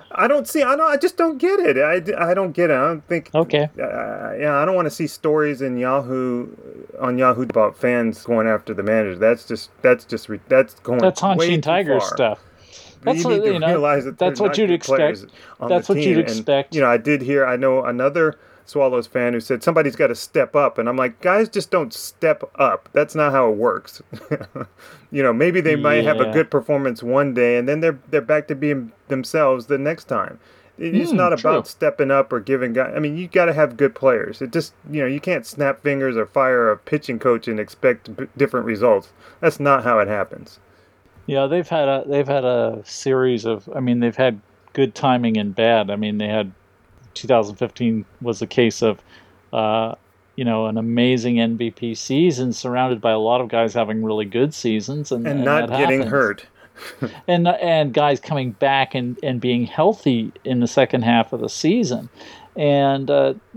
Speaker 1: I just don't get it. I don't get it. I don't think.
Speaker 2: Okay.
Speaker 1: I don't want to see stories on Yahoo about fans going after the manager. That's going.
Speaker 2: That's Hanshin Tiger stuff. That's
Speaker 1: you need to realize that
Speaker 2: that's what you'd expect. That's what you'd expect.
Speaker 1: And, I know another Swallows fan who said somebody's got to step up, and I'm like, guys, just don't step up. That's not how it works. Maybe they might have a good performance one day, and then they're back to being themselves the next time. It's not about stepping up or giving guys. I mean, you got to have good players. It just you can't snap fingers or fire a pitching coach and expect different results. That's not how it happens.
Speaker 2: Yeah, they've had a series of. I mean, they've had good timing and bad. I mean, they had 2015 was a case of an amazing MVP season surrounded by a lot of guys having really good seasons, and
Speaker 1: not
Speaker 2: that
Speaker 1: getting
Speaker 2: happens.
Speaker 1: hurt.
Speaker 2: and guys coming back and being healthy in the second half of the season. And,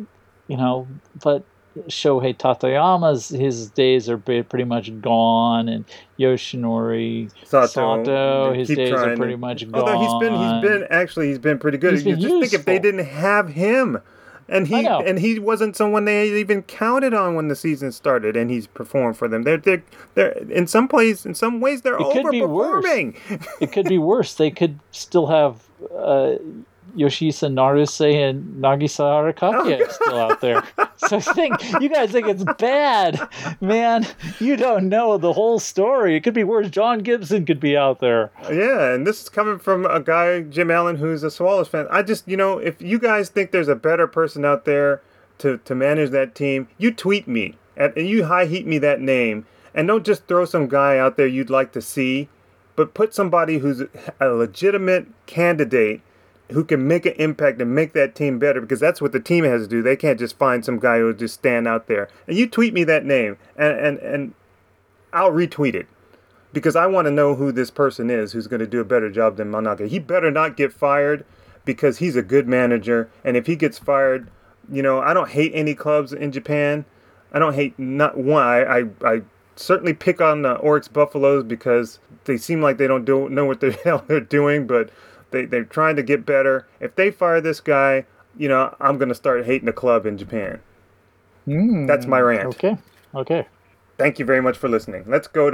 Speaker 2: but Shohei Tateyama's his days are pretty much gone, and Yoshinori Sato his days are pretty much gone.
Speaker 1: Although he's been pretty good.
Speaker 2: He's been
Speaker 1: just think if they
Speaker 2: useful.
Speaker 1: didn't have him. And he wasn't someone they even counted on when the season started, and he's performed for them. They're in some ways they're overperforming.
Speaker 2: It could be worse. They could still have Yoshihisa Naruse and Nagisa Arakakia still out there. So you guys think it's bad, man. You don't know the whole story. It could be worse. John Gibson could be out there.
Speaker 1: Yeah, and this is coming from a guy, Jim Allen, who's a Swallows fan. I just, if you guys think there's a better person out there to manage that team, you tweet me and you high heat me that name, and don't just throw some guy out there you'd like to see, but put somebody who's a legitimate candidate who can make an impact and make that team better, because that's what the team has to do. They can't just find some guy who'll just stand out there. And you tweet me that name, and I'll retweet it, because I want to know who this person is who's going to do a better job than Manaka. He better not get fired, because he's a good manager. And if he gets fired, I don't hate any clubs in Japan. I don't hate not one. I certainly pick on the Oryx Buffaloes because they seem like they don't know what the hell they're doing, but they're trying to get better. If they fire this guy, I'm going to start hating the club in Japan. That's my rant.
Speaker 2: Okay.
Speaker 1: Thank you very much for listening. Let's go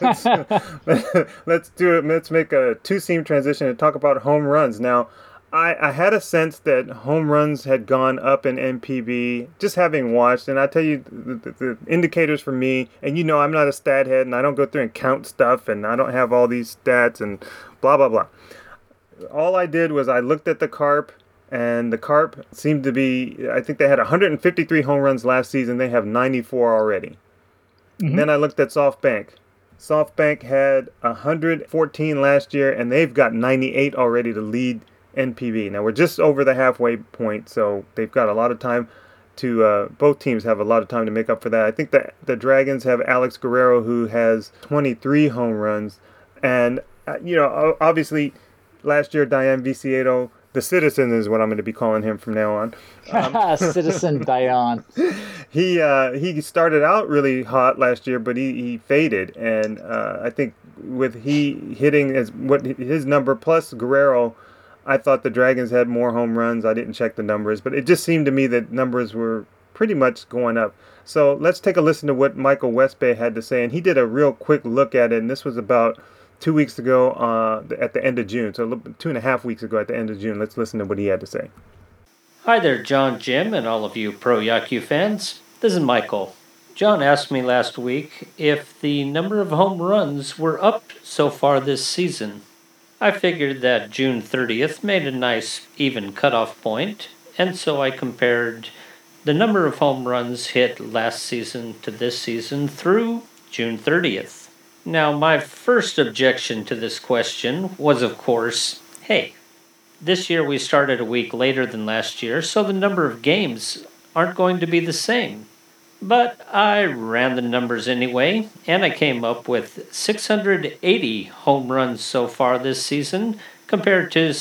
Speaker 1: to let's do it. Let's make a two-seam transition and talk about home runs. Now, I had a sense that home runs had gone up in NPB just having watched, and I tell you the indicators for me, and I'm not a stat head, and I don't go through and count stuff, and I don't have all these stats and blah blah blah. All I did was I looked at the Carp, and the Carp seemed to be, I think they had 153 home runs last season. They have 94 already. Mm-hmm. Then I looked at SoftBank. SoftBank had 114 last year, and they've got 98 already to lead NPB. Now, we're just over the halfway point, so they've got a lot of time to, both teams have a lot of time to make up for that. I think that the Dragons have Alex Guerrero, who has 23 home runs. And, obviously, last year, Diane Viciedo, the Citizen is what I'm going to be calling him from now on.
Speaker 2: Citizen Diane.
Speaker 1: He started out really hot last year, but he faded. And I think with he hitting his number plus Guerrero, I thought the Dragons had more home runs. I didn't check the numbers, but it just seemed to me that numbers were pretty much going up. So let's take a listen to what Michael Westbay had to say. And he did a real quick look at it, and this was about 2 weeks ago at the end of June. So 2.5 weeks ago at the end of June. Let's listen to what he had to say.
Speaker 8: Hi there, John, Jim, and all of you Pro Yaku fans. This is Michael. John asked me last week if the number of home runs were up so far this season. I figured that June 30th made a nice even cutoff point, and so I compared the number of home runs hit last season to this season through June 30th. Now, my first objection to this question was, of course, hey, this year we started a week later than last year, so the number of games aren't going to be the same. But I ran the numbers anyway, and I came up with 680 home runs so far this season compared to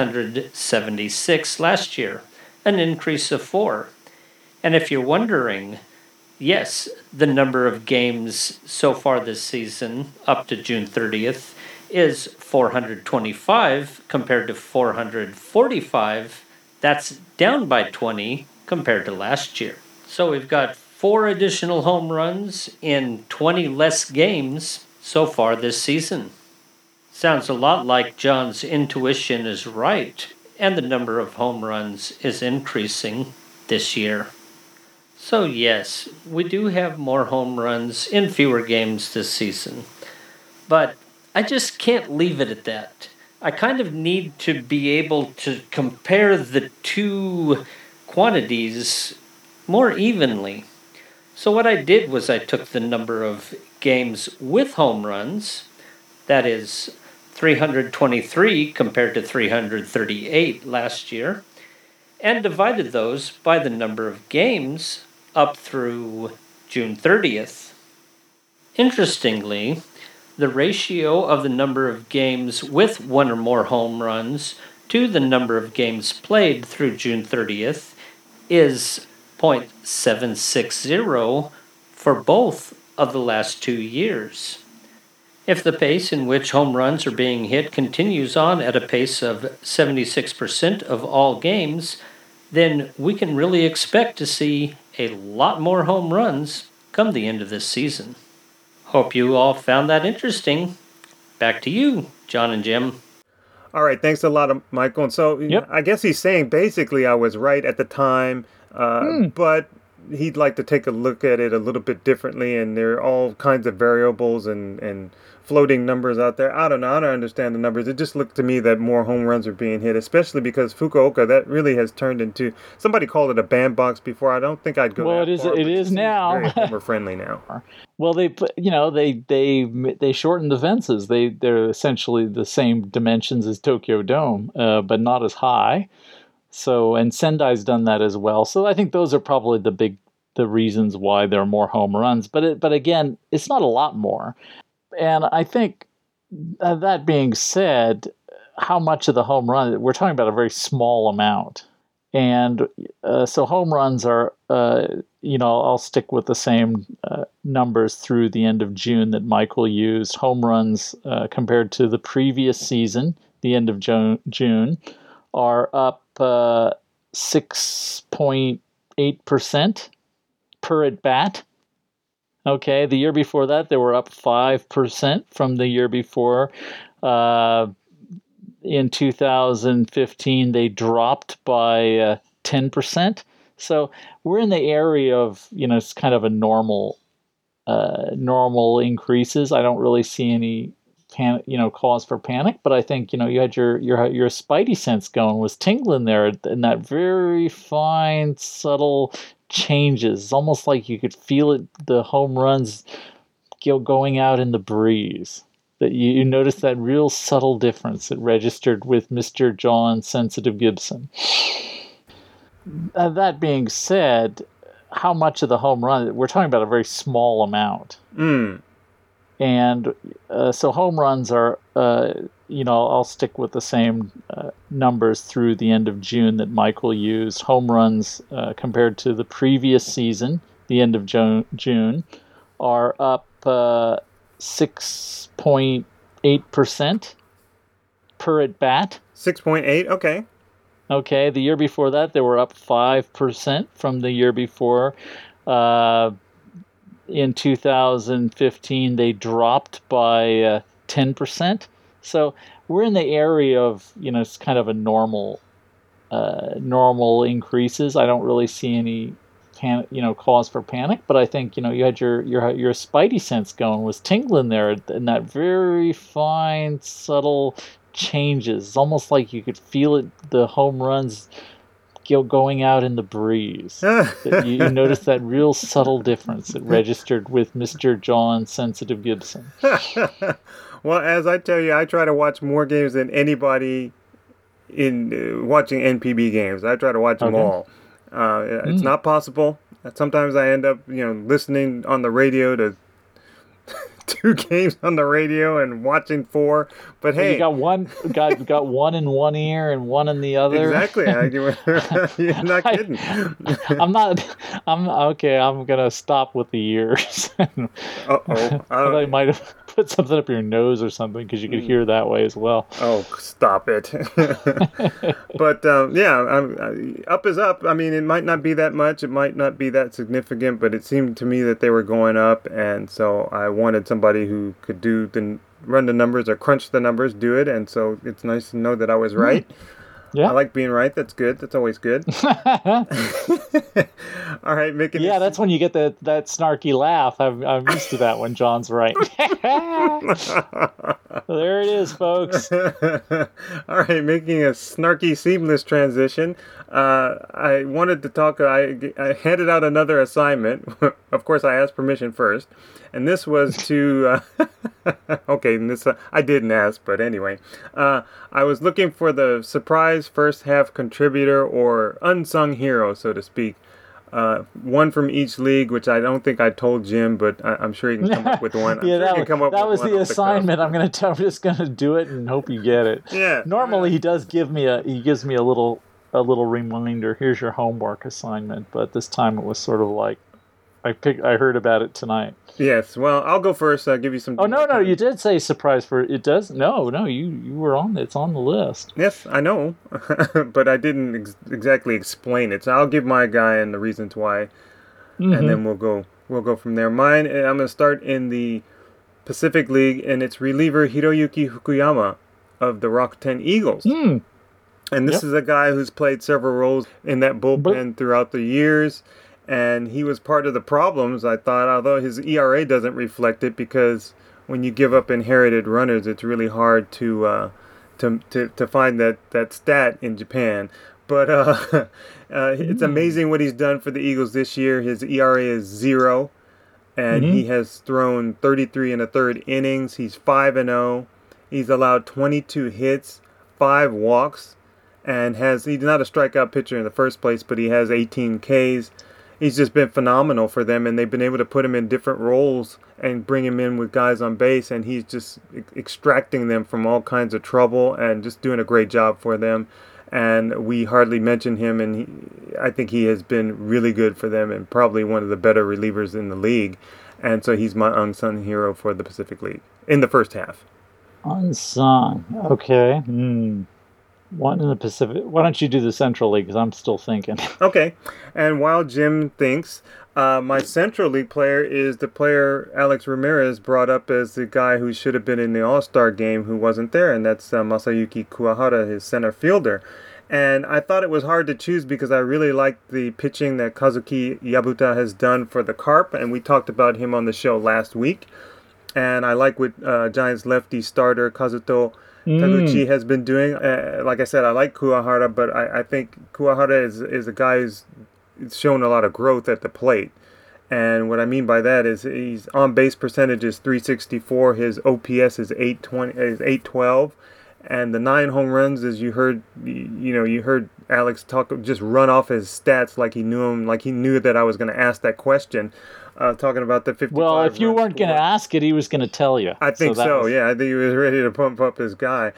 Speaker 8: 676 last year, an increase of 4. And if you're wondering, yes, the number of games so far this season, up to June 30th, is 425 compared to 445. That's down by 20 compared to last year. So we've got 4 additional home runs in 20 less games so far this season. Sounds a lot like John's intuition is right, and the number of home runs is increasing this year. So yes, we do have more home runs in fewer games this season. But I just can't leave it at that. I kind of need to be able to compare the two quantities more evenly. So what I did was I took the number of games with home runs, that is 323 compared to 338 last year, and divided those by the number of games up through June 30th. Interestingly, the ratio of the number of games with one or more home runs to the number of games played through June 30th is .760 for both of the last 2 years. If the pace in which home runs are being hit continues on at a pace of 76% of all games, then we can really expect to see a lot more home runs come the end of this season. Hope you all found that interesting. Back to you, John and Jim.
Speaker 1: All right, thanks a lot, Michael. And so I guess he's saying basically I was right at the time, but he'd like to take a look at it a little bit differently, and there are all kinds of variables and floating numbers out there. I don't know. I don't understand the numbers. It just looked to me that more home runs are being hit, especially because Fukuoka, that really has turned into, somebody called it a bandbox before. I don't think I'd go
Speaker 2: well,
Speaker 1: that far.
Speaker 2: It is now.
Speaker 1: Very homer friendly now.
Speaker 2: Well, they shortened the fences. They're essentially the same dimensions as Tokyo Dome, but not as high. So, and Sendai's done that as well. So I think those are probably the reasons why there are more home runs. But again, it's not a lot more. And I think that being said, how much of the home run, we're talking about a very small amount. And so home runs are, I'll stick with the same numbers through the end of June that Michael used. Home runs compared to the previous season, the end of June, are up 6.8% per at bat. Okay, the year before that, they were up 5% from the year before. In 2015, they dropped by 10%. So we're in the area of, it's kind of a normal increases. I don't really see any cause for panic, but I think, you had your spidey sense going, was tingling there, and that very fine, subtle changes. It's almost like you could feel it, the home runs going out in the breeze. That you notice that real subtle difference that registered with Mr. John Sensitive Gibson. That being said, how much of the home run, we're talking about a very small amount. And so home runs are, I'll stick with the same numbers through the end of June that Michael used. Home runs compared to the previous season, the end of June, are up 6.8% per at bat.
Speaker 1: 6.8, okay.
Speaker 2: Okay, the year before that, they were up 5% from the year before. In 2015, they dropped by 10%. So we're in the area of, it's kind of a normal increases. I don't really see any cause for panic, but I think, you had your spidey sense going, was tingling there, and that very fine, subtle changes. It's almost like you could feel it, the home runs going out in the breeze. You notice that real subtle difference that registered with Mr. John Sensitive Gibson.
Speaker 1: Well, as I tell you, I try to watch more games than anybody in watching NPB games. I try to watch them all. It's not possible. Sometimes I end up, listening on the radio to 2 games on the radio and watching 4. But hey,
Speaker 2: you got one in one ear and one in the other.
Speaker 1: Exactly. You're not kidding.
Speaker 2: I'm okay. I'm gonna stop with the ears. I might have put something up your nose or something because you could hear that way as well.
Speaker 1: Oh, stop it. But up is up. I mean, it might not be that much. It might not be that significant, but it seemed to me that they were going up, and so I wanted somebody who could run the numbers or crunch the numbers, do it, and so it's nice to know that I was right. Yeah. I like being right. That's good. That's always good. All right, making.
Speaker 2: Yeah, that's when you get that snarky laugh. I'm used to that when John's right. There it is, folks.
Speaker 1: All right, making a snarky, seamless transition. I wanted to talk. I handed out another assignment. Of course, I asked permission first, and this was to. Okay, I didn't ask, but anyway, I was looking for the surprise surprise first half contributor or unsung hero, so to speak. One from each league, which I don't think I told Jim, but I'm sure he can come up with one.
Speaker 2: That was the assignment. I'm just gonna do it and hope you get it.
Speaker 1: Yeah.
Speaker 2: Normally he gives me a little reminder. Here's your homework assignment, but this time it was sort of like I heard about it tonight.
Speaker 1: Yes. Well, I'll go first. I'll give you some.
Speaker 2: Oh no! You did say surprise for it. Does no? You were on. It's on the list.
Speaker 1: Yes, I know, but I didn't exactly explain it. So I'll give my guy and the reasons why, and then we'll go from there. Mine. I'm gonna start in the Pacific League, and it's reliever Hiroyuki Fukuyama of the Rakuten Eagles. And this is a guy who's played several roles in that bullpen throughout the years. And he was part of the problems, I thought, although his ERA doesn't reflect it, because when you give up inherited runners, it's really hard to find that stat in Japan. But it's amazing what he's done for the Eagles this year. His ERA is 0, and he has thrown 33 1/3 innings. He's 5-0. He's allowed 22 hits, 5 walks, and he's not a strikeout pitcher in the first place, but he has 18 Ks. He's just been phenomenal for them, and they've been able to put him in different roles and bring him in with guys on base, and he's just extracting them from all kinds of trouble and just doing a great job for them. And we hardly mention him, and I think he has been really good for them and probably one of the better relievers in the league. And so he's my unsung hero for the Pacific League in the first half.
Speaker 2: Unsung. Okay. One in the Pacific. Why don't you do the Central League? Because I'm still thinking.
Speaker 1: Okay. And while Jim thinks, my Central League player is the player Alex Ramirez brought up as the guy who should have been in the All-Star game who wasn't there, and that's Masayuki Kuwahara, his center fielder. And I thought it was hard to choose because I really liked the pitching that Kazuki Yabuta has done for the Carp, and we talked about him on the show last week. And I like what Giants lefty starter Kazuto Taguchi has been doing. Like I said, I like Kuwahara, but I think Kuwahara is a guy who's shown a lot of growth at the plate. And what I mean by that is he's on base percentage is .364, his OPS is 812, and the 9 home runs, as you heard Alex just run off his stats like he knew that I was going to ask that question. Talking about the 55.
Speaker 2: Well, if you weren't going to ask it, he was going to tell you.
Speaker 1: I think so. Yeah, I think he was ready to pump up his guy.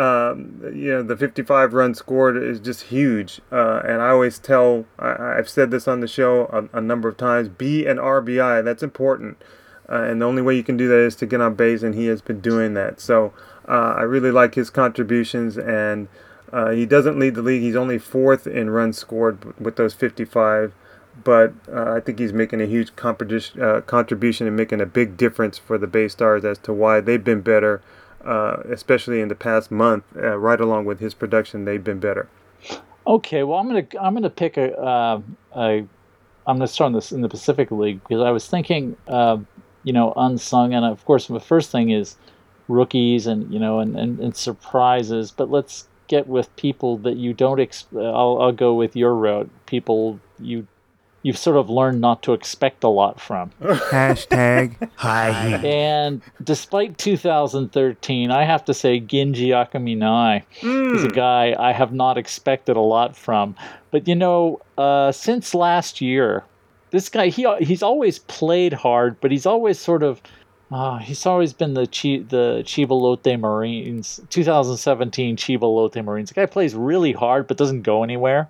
Speaker 1: The 55 runs scored is just huge. And I always I've said this on the show a number of times, be an RBI. That's important. And the only way you can do that is to get on base, and he has been doing that. So I really like his contributions, and he doesn't lead the league. He's only 4th in runs scored with those 55. But I think he's making a huge contribution and making a big difference for the Bay Stars as to why they've been better, especially in the past month. Right along with his production, they've been better.
Speaker 2: Okay, well, I'm gonna pick I'm gonna start on this in the Pacific League because I was thinking, unsung, and of course, the first thing is rookies and surprises. But let's get with people that you don't. I'll go with your route. People you've sort of learned not to expect a lot from.
Speaker 7: Hashtag high heat.
Speaker 2: And despite 2013, I have to say Ginji Akaminai is a guy I have not expected a lot from. But since last year, this guy he's always played hard, but he's always sort of he's always been the Chiba Lotte Marines, 2017 Chiba Lotte Marines. The guy plays really hard but doesn't go anywhere.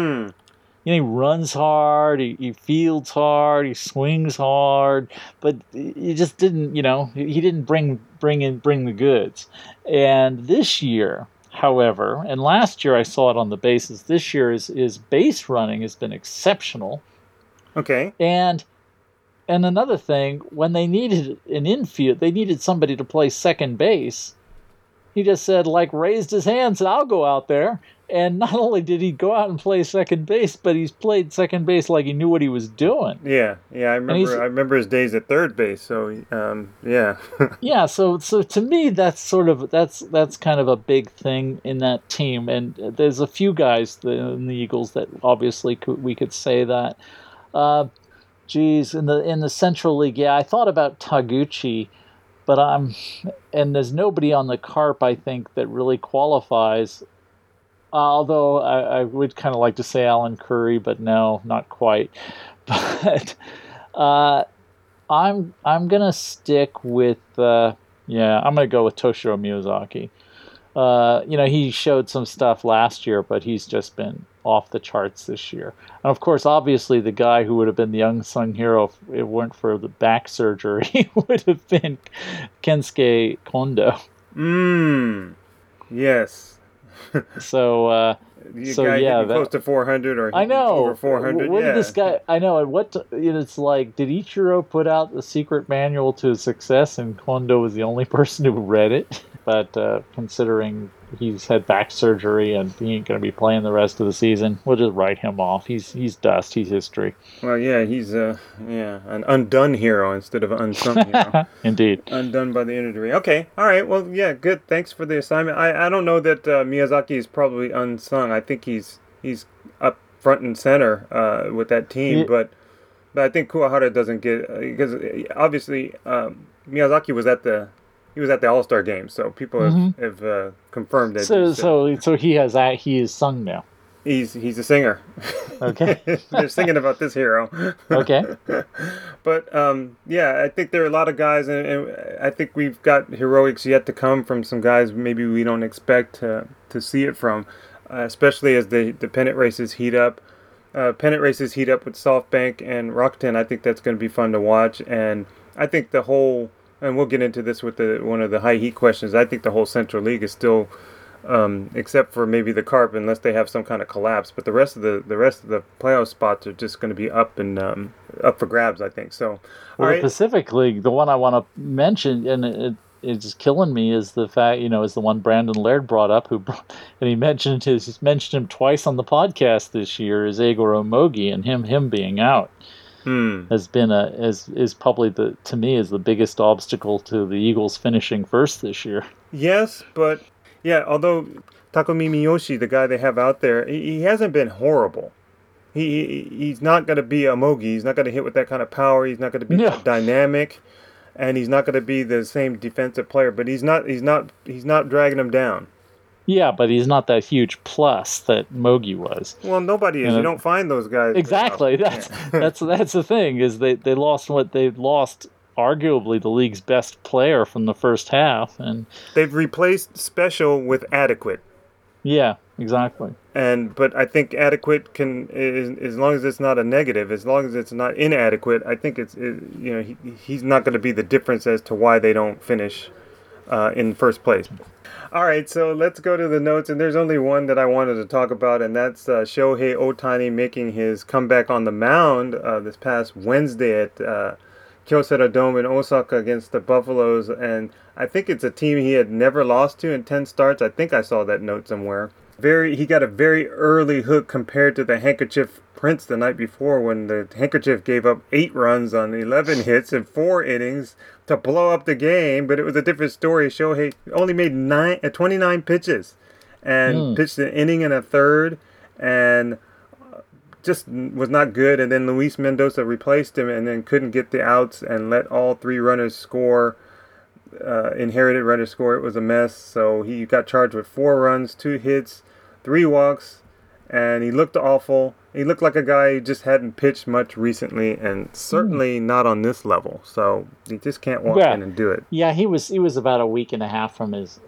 Speaker 2: He runs hard, he fields hard, he swings hard, but he just didn't, he didn't bring the goods. And this year, however, and last year I saw it on the bases, this year his base running has been exceptional.
Speaker 1: Okay.
Speaker 2: And another thing, when they needed an infield, they needed somebody to play second base. He just said, raised his hand, said, I'll go out there. And not only did he go out and play second base, but he's played second base like he knew what he was doing.
Speaker 1: Yeah, I remember his days at third base. So, yeah.
Speaker 2: Yeah, so to me, that's that's kind of a big thing in that team. And there's a few guys in the Eagles that obviously we could say that. In the Central League, I thought about Taguchi, but there's nobody on the Carp I think that really qualifies. Although I would kind of like to say Alan Curry, but no, not quite. But I'm gonna stick with I'm gonna go with Toshiro Miyazaki. He showed some stuff last year, but he's just been off the charts this year. And of course, obviously, the guy who would have been the unsung hero if it weren't for the back surgery would have been Kensuke Kondo.
Speaker 1: Yes.
Speaker 2: So,
Speaker 1: close to 400 or
Speaker 2: I know
Speaker 1: over 400.
Speaker 2: What did this guy? I know. And it's like, did Ichiro put out the secret manual to success, and Kondo was the only person who read it? But considering he's had back surgery and he ain't going to be playing the rest of the season, we'll just write him off. He's dust. He's history.
Speaker 1: Well, yeah, he's an undone hero instead of an unsung hero.
Speaker 2: Indeed.
Speaker 1: Undone by the injury. Okay, all right. Well, yeah, good. Thanks for the assignment. I don't know that Miyazaki is probably unsung. I think he's up front and center with that team, but I think Kuwahara doesn't get because obviously Miyazaki was at the All-Star game, so people have confirmed that.
Speaker 2: So he is sung now.
Speaker 1: He's a singer.
Speaker 2: Okay.
Speaker 1: They're singing about this hero.
Speaker 2: Okay.
Speaker 1: But I think there are a lot of guys, and I think we've got heroics yet to come from some guys maybe we don't expect to see it from, especially as the pennant races heat up. Pennant races heat up with SoftBank and Rakuten. I think that's going to be fun to watch, and I think the whole. And we'll get into this with one of the high heat questions. I think the whole Central League is still, except for maybe the Carp, unless they have some kind of collapse. But the rest of the playoff spots are just going to be up for grabs. I think so.
Speaker 2: The Pacific League, the one I want to mention, and it's killing me, is the fact is the one Brandon Laird brought up, and he mentioned him twice on the podcast this year, is Egoro Mogi, and him being out. Has been is probably to me is the biggest obstacle to the Eagles finishing first this year.
Speaker 1: Yes, but although Takumi Miyoshi, the guy they have out there, he hasn't been horrible. He's not going to be a Mogi. He's not going to hit with that kind of power. He's not going to be dynamic, and he's not going to be the same defensive player. But he's not dragging him down.
Speaker 2: Yeah, but he's not that huge plus that Mogi was.
Speaker 1: Well, nobody is. You don't find those guys.
Speaker 2: Exactly. That's the thing, is they lost arguably the league's best player from the first half, and
Speaker 1: they've replaced special with adequate.
Speaker 2: Yeah, exactly.
Speaker 1: But I think adequate as long as it's not a negative, as long as it's not inadequate, I think he's not going to be the difference as to why they don't finish in first place. All right, so let's go to the notes, and there's only one that I wanted to talk about, and that's Shohei Ohtani making his comeback on the mound this past Wednesday at Kyocera Dome in Osaka against the Buffaloes, and I think it's a team he had never lost to in 10 starts. I think I saw that note somewhere. He got a very early hook compared to the Handkerchief Prince the night before, when the Handkerchief gave up 8 runs on 11 hits in 4 innings to blow up the game, but it was a different story. Shohei only made 29 pitches and pitched an inning and a third, and just was not good. And then Luis Mendoza replaced him and then couldn't get the outs and let all 3 runners score, inherited runners score. It was a mess. So he got charged with 4 runs, 2 hits, 3 walks, and he looked awful. He looked like a guy who just hadn't pitched much recently, and certainly not on this level. So he just can't walk in and do it.
Speaker 2: Yeah, he was about a week and a half from his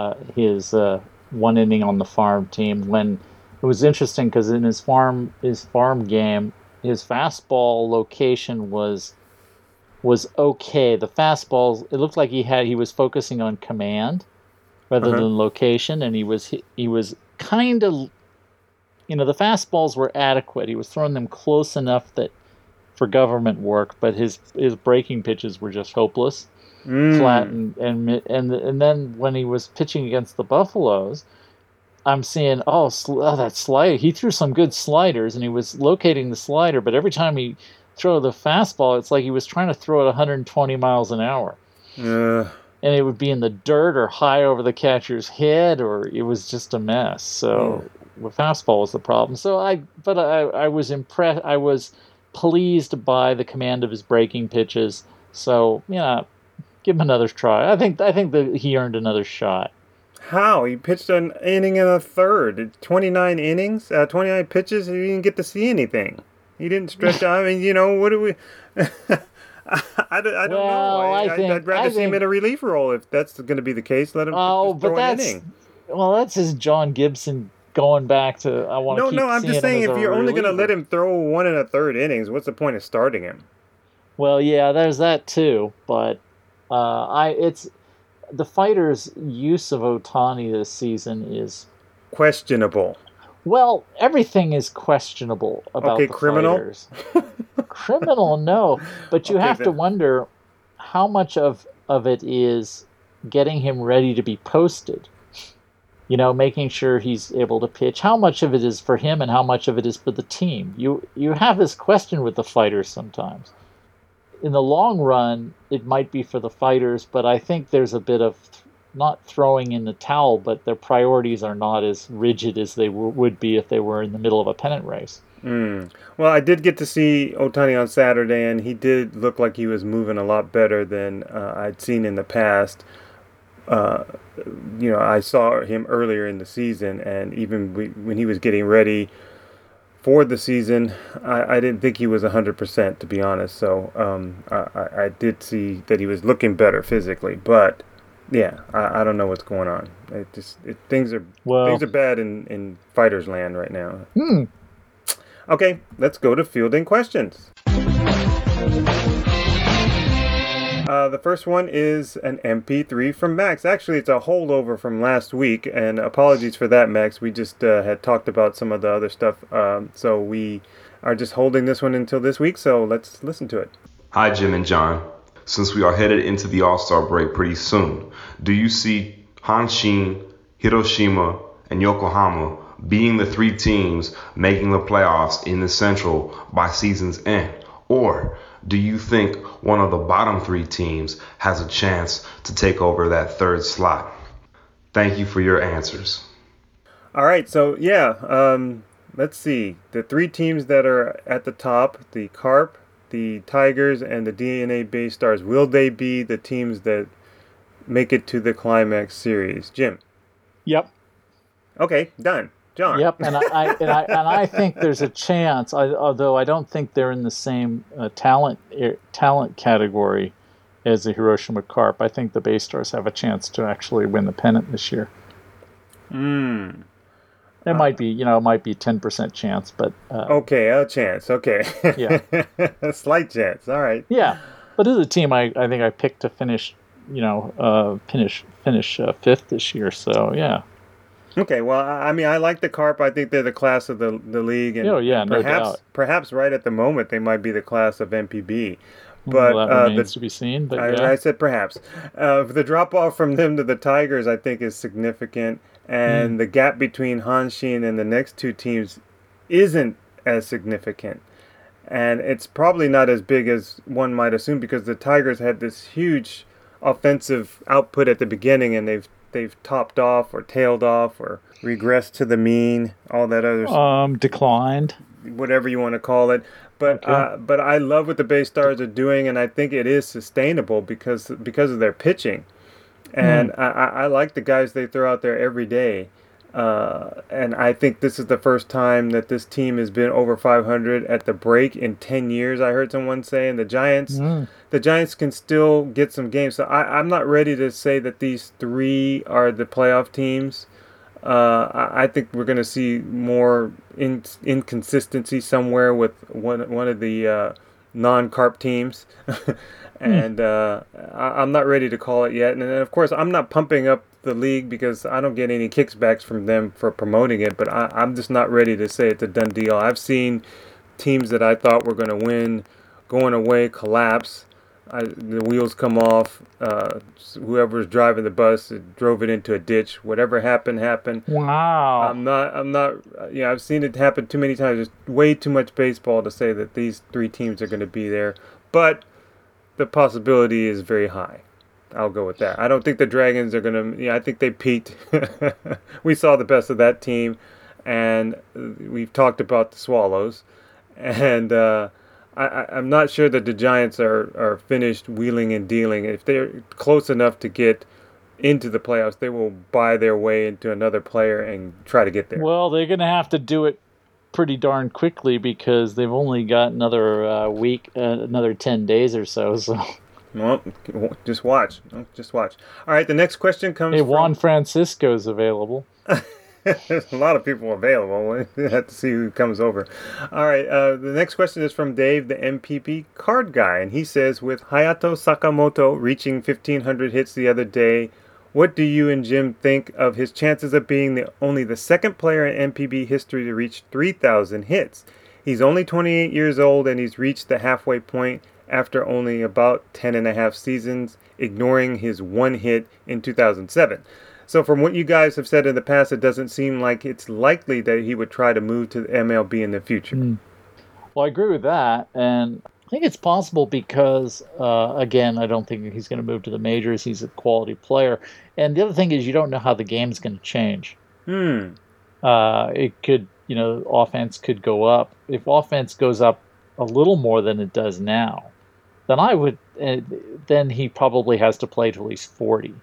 Speaker 2: 1 inning on the farm team. When it was interesting, because in his farm game, his fastball location was okay. The fastballs, it looked like he was focusing on command rather than location, and he was kind of. The fastballs were adequate. He was throwing them close enough that for government work, but his breaking pitches were just hopeless, flat, and then when he was pitching against the Buffaloes, I'm seeing that slider. He threw some good sliders, and he was locating the slider, but every time he threw the fastball, it's like he was trying to throw it 120 miles an hour. And it would be in the dirt or high over the catcher's head, or it was just a mess. So. With fastball was the problem. So I was impressed. I was pleased by the command of his breaking pitches. So give him another try. I think that he earned another shot.
Speaker 1: How? He pitched an inning and a third. 29 innings, 29 pitches. He didn't get to see anything. He didn't stretch out. I mean, what do we... I don't know. I'd rather see him in a relief role if that's going to be the case. Let him just throw an inning.
Speaker 2: Well, that's his John Gibson going back to, I want to keep
Speaker 1: I'm just saying, if you're only going to let him throw 1 1/3 innings, what's the point of starting him?
Speaker 2: Well, yeah, there's that too, but it's the Fighters' use of Ohtani this season is
Speaker 1: questionable.
Speaker 2: Well, everything is questionable about the
Speaker 1: criminal?
Speaker 2: Fighters. Criminal, no, but you have to wonder how much of it is getting him ready to be posted. Making sure he's able to pitch. How much of it is for him and how much of it is for the team? You have this question with the Fighters sometimes. In the long run, it might be for the Fighters, but I think there's a bit of not throwing in the towel, but their priorities are not as rigid as they would be if they were in the middle of a pennant race.
Speaker 1: Well, I did get to see Ohtani on Saturday, and he did look like he was moving a lot better than I'd seen in the past. I saw him earlier in the season, and even when he was getting ready for the season, I didn't think he was 100%, to be honest. So I did see that he was looking better physically, but yeah, I don't know what's going on. Things are bad in Fighters land right now. Okay, let's go to fielding questions. The first one is an MP3 from Max. Actually, it's a holdover from last week, and apologies for that, Max. We just had talked about some of the other stuff, so we are just holding this one until this week, so let's listen to it.
Speaker 9: Hi, Jim and John. Since we are headed into the All-Star break pretty soon, do you see Hanshin, Hiroshima, and Yokohama being the 3 teams making the playoffs in the Central by season's end? Or do you think one of the bottom 3 teams has a chance to take over that 3rd slot? Thank you for your answers.
Speaker 1: All right, so let's see. The 3 teams that are at the top, the Carp, the Tigers, and the DNA Bay Stars, will they be the teams that make it to the climax series? Jim?
Speaker 2: Yep.
Speaker 1: Okay, done. John?
Speaker 2: Yep, and I think there's a chance, although I don't think they're in the same talent category as the Hiroshima Carp. I think the Bay Stars have a chance to actually win the pennant this year. It might be, it might be a 10% chance, but
Speaker 1: okay, a chance. Okay,
Speaker 2: yeah,
Speaker 1: a slight chance. All right.
Speaker 2: Yeah, but this is a team I think I picked to finish, finish 5th this year. So yeah.
Speaker 1: Okay, well, I mean, I like the Carp. I think they're the class of the league, and
Speaker 2: no doubt.
Speaker 1: Perhaps right at the moment they might be the class of MPB. But
Speaker 2: that remains to be seen. But
Speaker 1: I said perhaps. The drop off from them to the Tigers, I think, is significant, and the gap between Hanshin and the next 2 teams isn't as significant, and it's probably not as big as one might assume because the Tigers had this huge offensive output at the beginning, and they've topped off or tailed off or regressed to the mean, all that other
Speaker 2: declined,
Speaker 1: whatever you want to call it. But but I love what the Bay Stars are doing, and I think it is sustainable because of their pitching, and I like the guys they throw out there every day. And I think this is the first time that this team has been over 500 at the break in 10 years, I heard someone say. And the Giants can still get some games. So I'm not ready to say that these 3 are the playoff teams. I think we're going to see more inconsistency somewhere with one of the non-Carp teams. And I'm not ready to call it yet. And then, of course, I'm not pumping up the league because I don't get any kickbacks from them for promoting it, but I'm just not ready to say it's a done deal. I've seen teams that I thought were going to win going away collapse. The wheels come off. Whoever's driving the bus drove it into a ditch. Whatever happened.
Speaker 2: Wow.
Speaker 1: I'm not. I've seen it happen too many times. There's way too much baseball to say that these 3 teams are going to be there, but the possibility is very high. I'll go with that. I don't think the Dragons are going to... I think they peaked. We saw the best of that team, and we've talked about the Swallows. And I'm not sure that the Giants are finished wheeling and dealing. If they're close enough to get into the playoffs. They will buy their way into another player and try to get there.
Speaker 2: Well, they're going to have to do it pretty darn quickly because they've only got another week, another 10 days or so. So,
Speaker 1: well, just watch. Just watch. All right, the next question comes from...
Speaker 2: Juan Francisco's available.
Speaker 1: There's a lot of people available. We have to see who comes over. All right, the next question is from Dave, the MPP card guy. And he says, with Hayato Sakamoto reaching 1,500 hits the other day, what do you and Jim think of his chances of being only the second player in MPB history to reach 3,000 hits? He's only 28 years old and he's reached the halfway point after only about 10 and a half seasons, ignoring his one hit in 2007. So from what you guys have said in the past, it doesn't seem like it's likely that he would try to move to the MLB in the future.
Speaker 2: Well, I agree with that. And I think it's possible because, again, I don't think he's going to move to the majors. He's a quality player. And the other thing is you don't know how the game's going to change. It could, offense could go up. If offense goes up a little more than it does now, then he probably has to play till he's 40.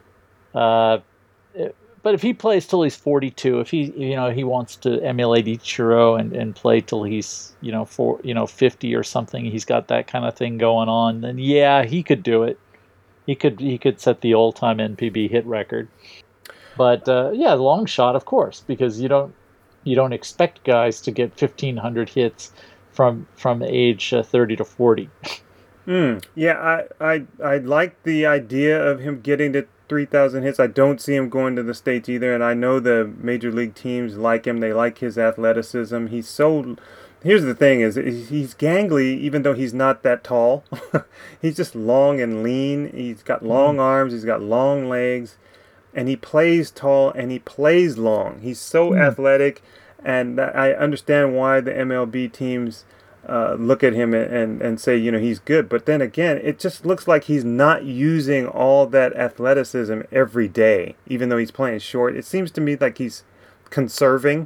Speaker 2: But if he plays till he's 42, if he wants to emulate Ichiro and play till he's 50 or something, he's got that kind of thing going on, then yeah, he could do it. He could set the all-time NPB hit record. But yeah, long shot, of course, because you don't expect guys to get 1,500 hits from age 30 to 40.
Speaker 1: Yeah, I like the idea of him getting to 3,000 hits. I don't see him going to the States either, and I know the major league teams like him. They like his athleticism. Here's the thing is he's gangly even though he's not that tall. He's just long and lean. He's got long arms. He's got long legs, and he plays tall and he plays long. He's so athletic, and I understand why the MLB teams look at him and say, he's good. But then again, it just looks like he's not using all that athleticism every day, even though he's playing short. It seems to me like he's conserving.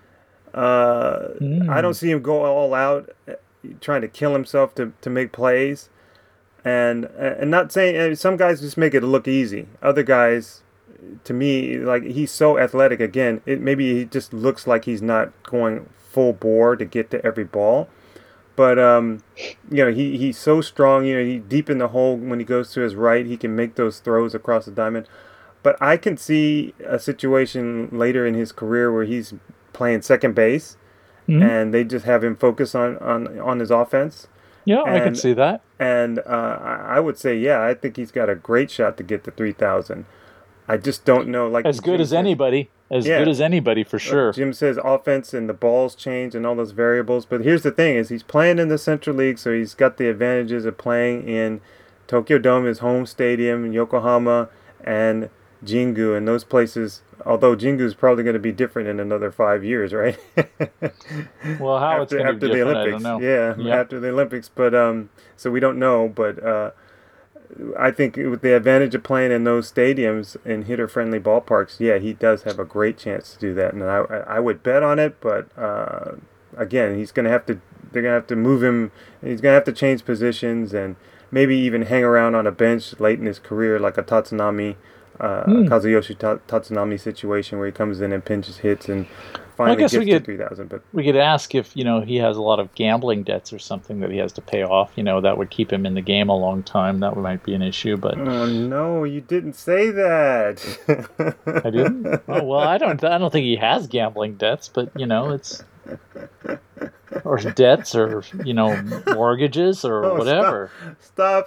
Speaker 1: I don't see him go all out trying to kill himself to make plays. And not saying some guys just make it look easy. Other guys, to me, like he's so athletic. Again, maybe he just looks like he's not going full bore to get to every ball. But, he's so strong, he deep in the hole when he goes to his right, he can make those throws across the diamond. But I can see a situation later in his career where he's playing second base and they just have him focus on his offense.
Speaker 2: Yeah, I can see that.
Speaker 1: And I would say, yeah, I think he's got a great shot to get to 3,000. I just don't know. Like
Speaker 2: as good as anybody. Good as anybody, for sure.
Speaker 1: Jim says offense and the balls change and all those variables. But here's the thing is he's playing in the Central League, so he's got the advantages of playing in Tokyo Dome, his home stadium, Yokohama, and Jingu. And those places, although Jingu is probably going to be different in another 5 years, right?
Speaker 2: Well, how it's going to be different,
Speaker 1: the Olympics.
Speaker 2: I don't know.
Speaker 1: Yeah, after the Olympics. But so we don't know. But I think with the advantage of playing in those stadiums in hitter-friendly ballparks, yeah, he does have a great chance to do that, and I would bet on it. But again, they're gonna have to move him. He's gonna have to change positions and maybe even hang around on a bench late in his career, like a Kazuyoshi Tatsunami situation where he comes in and pinches hits and finally gets to 3,000. But
Speaker 2: we could ask if he has a lot of gambling debts or something that he has to pay off. That would keep him in the game a long time. That might be an issue. But
Speaker 1: no, you didn't say that.
Speaker 2: I didn't. Oh well, I don't think he has gambling debts, but it's or debts or mortgages or whatever.
Speaker 1: Stop.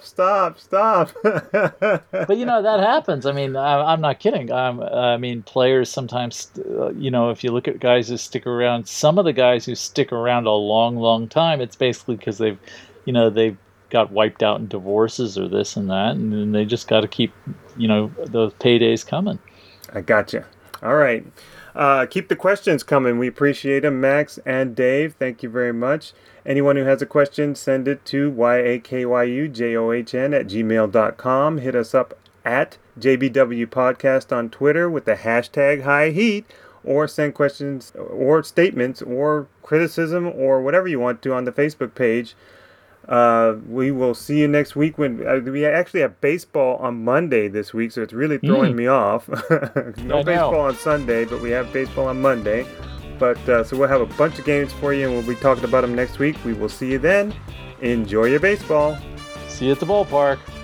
Speaker 2: But that happens. I mean, I'm not kidding. I mean, players sometimes, if you look at guys who stick around, some of the guys who stick around a long, long time, it's basically because they've got wiped out in divorces or this and that, and then they just got to keep, those paydays coming.
Speaker 1: I gotcha. All right. Keep the questions coming. We appreciate them, Max and Dave. Thank you very much. Anyone who has a question, send it to yakyujohn@gmail.com. Hit us up at JBW Podcast on Twitter with the hashtag High Heat, or send questions or statements or criticism or whatever you want to on the Facebook page. We will see you next week when we actually have baseball on Monday this week, so it's really throwing me off. No baseball on Sunday, but we have baseball on Monday. But so we'll have a bunch of games for you, and we'll be talking about them next week. We will see you then. Enjoy your baseball.
Speaker 2: See you at the ballpark.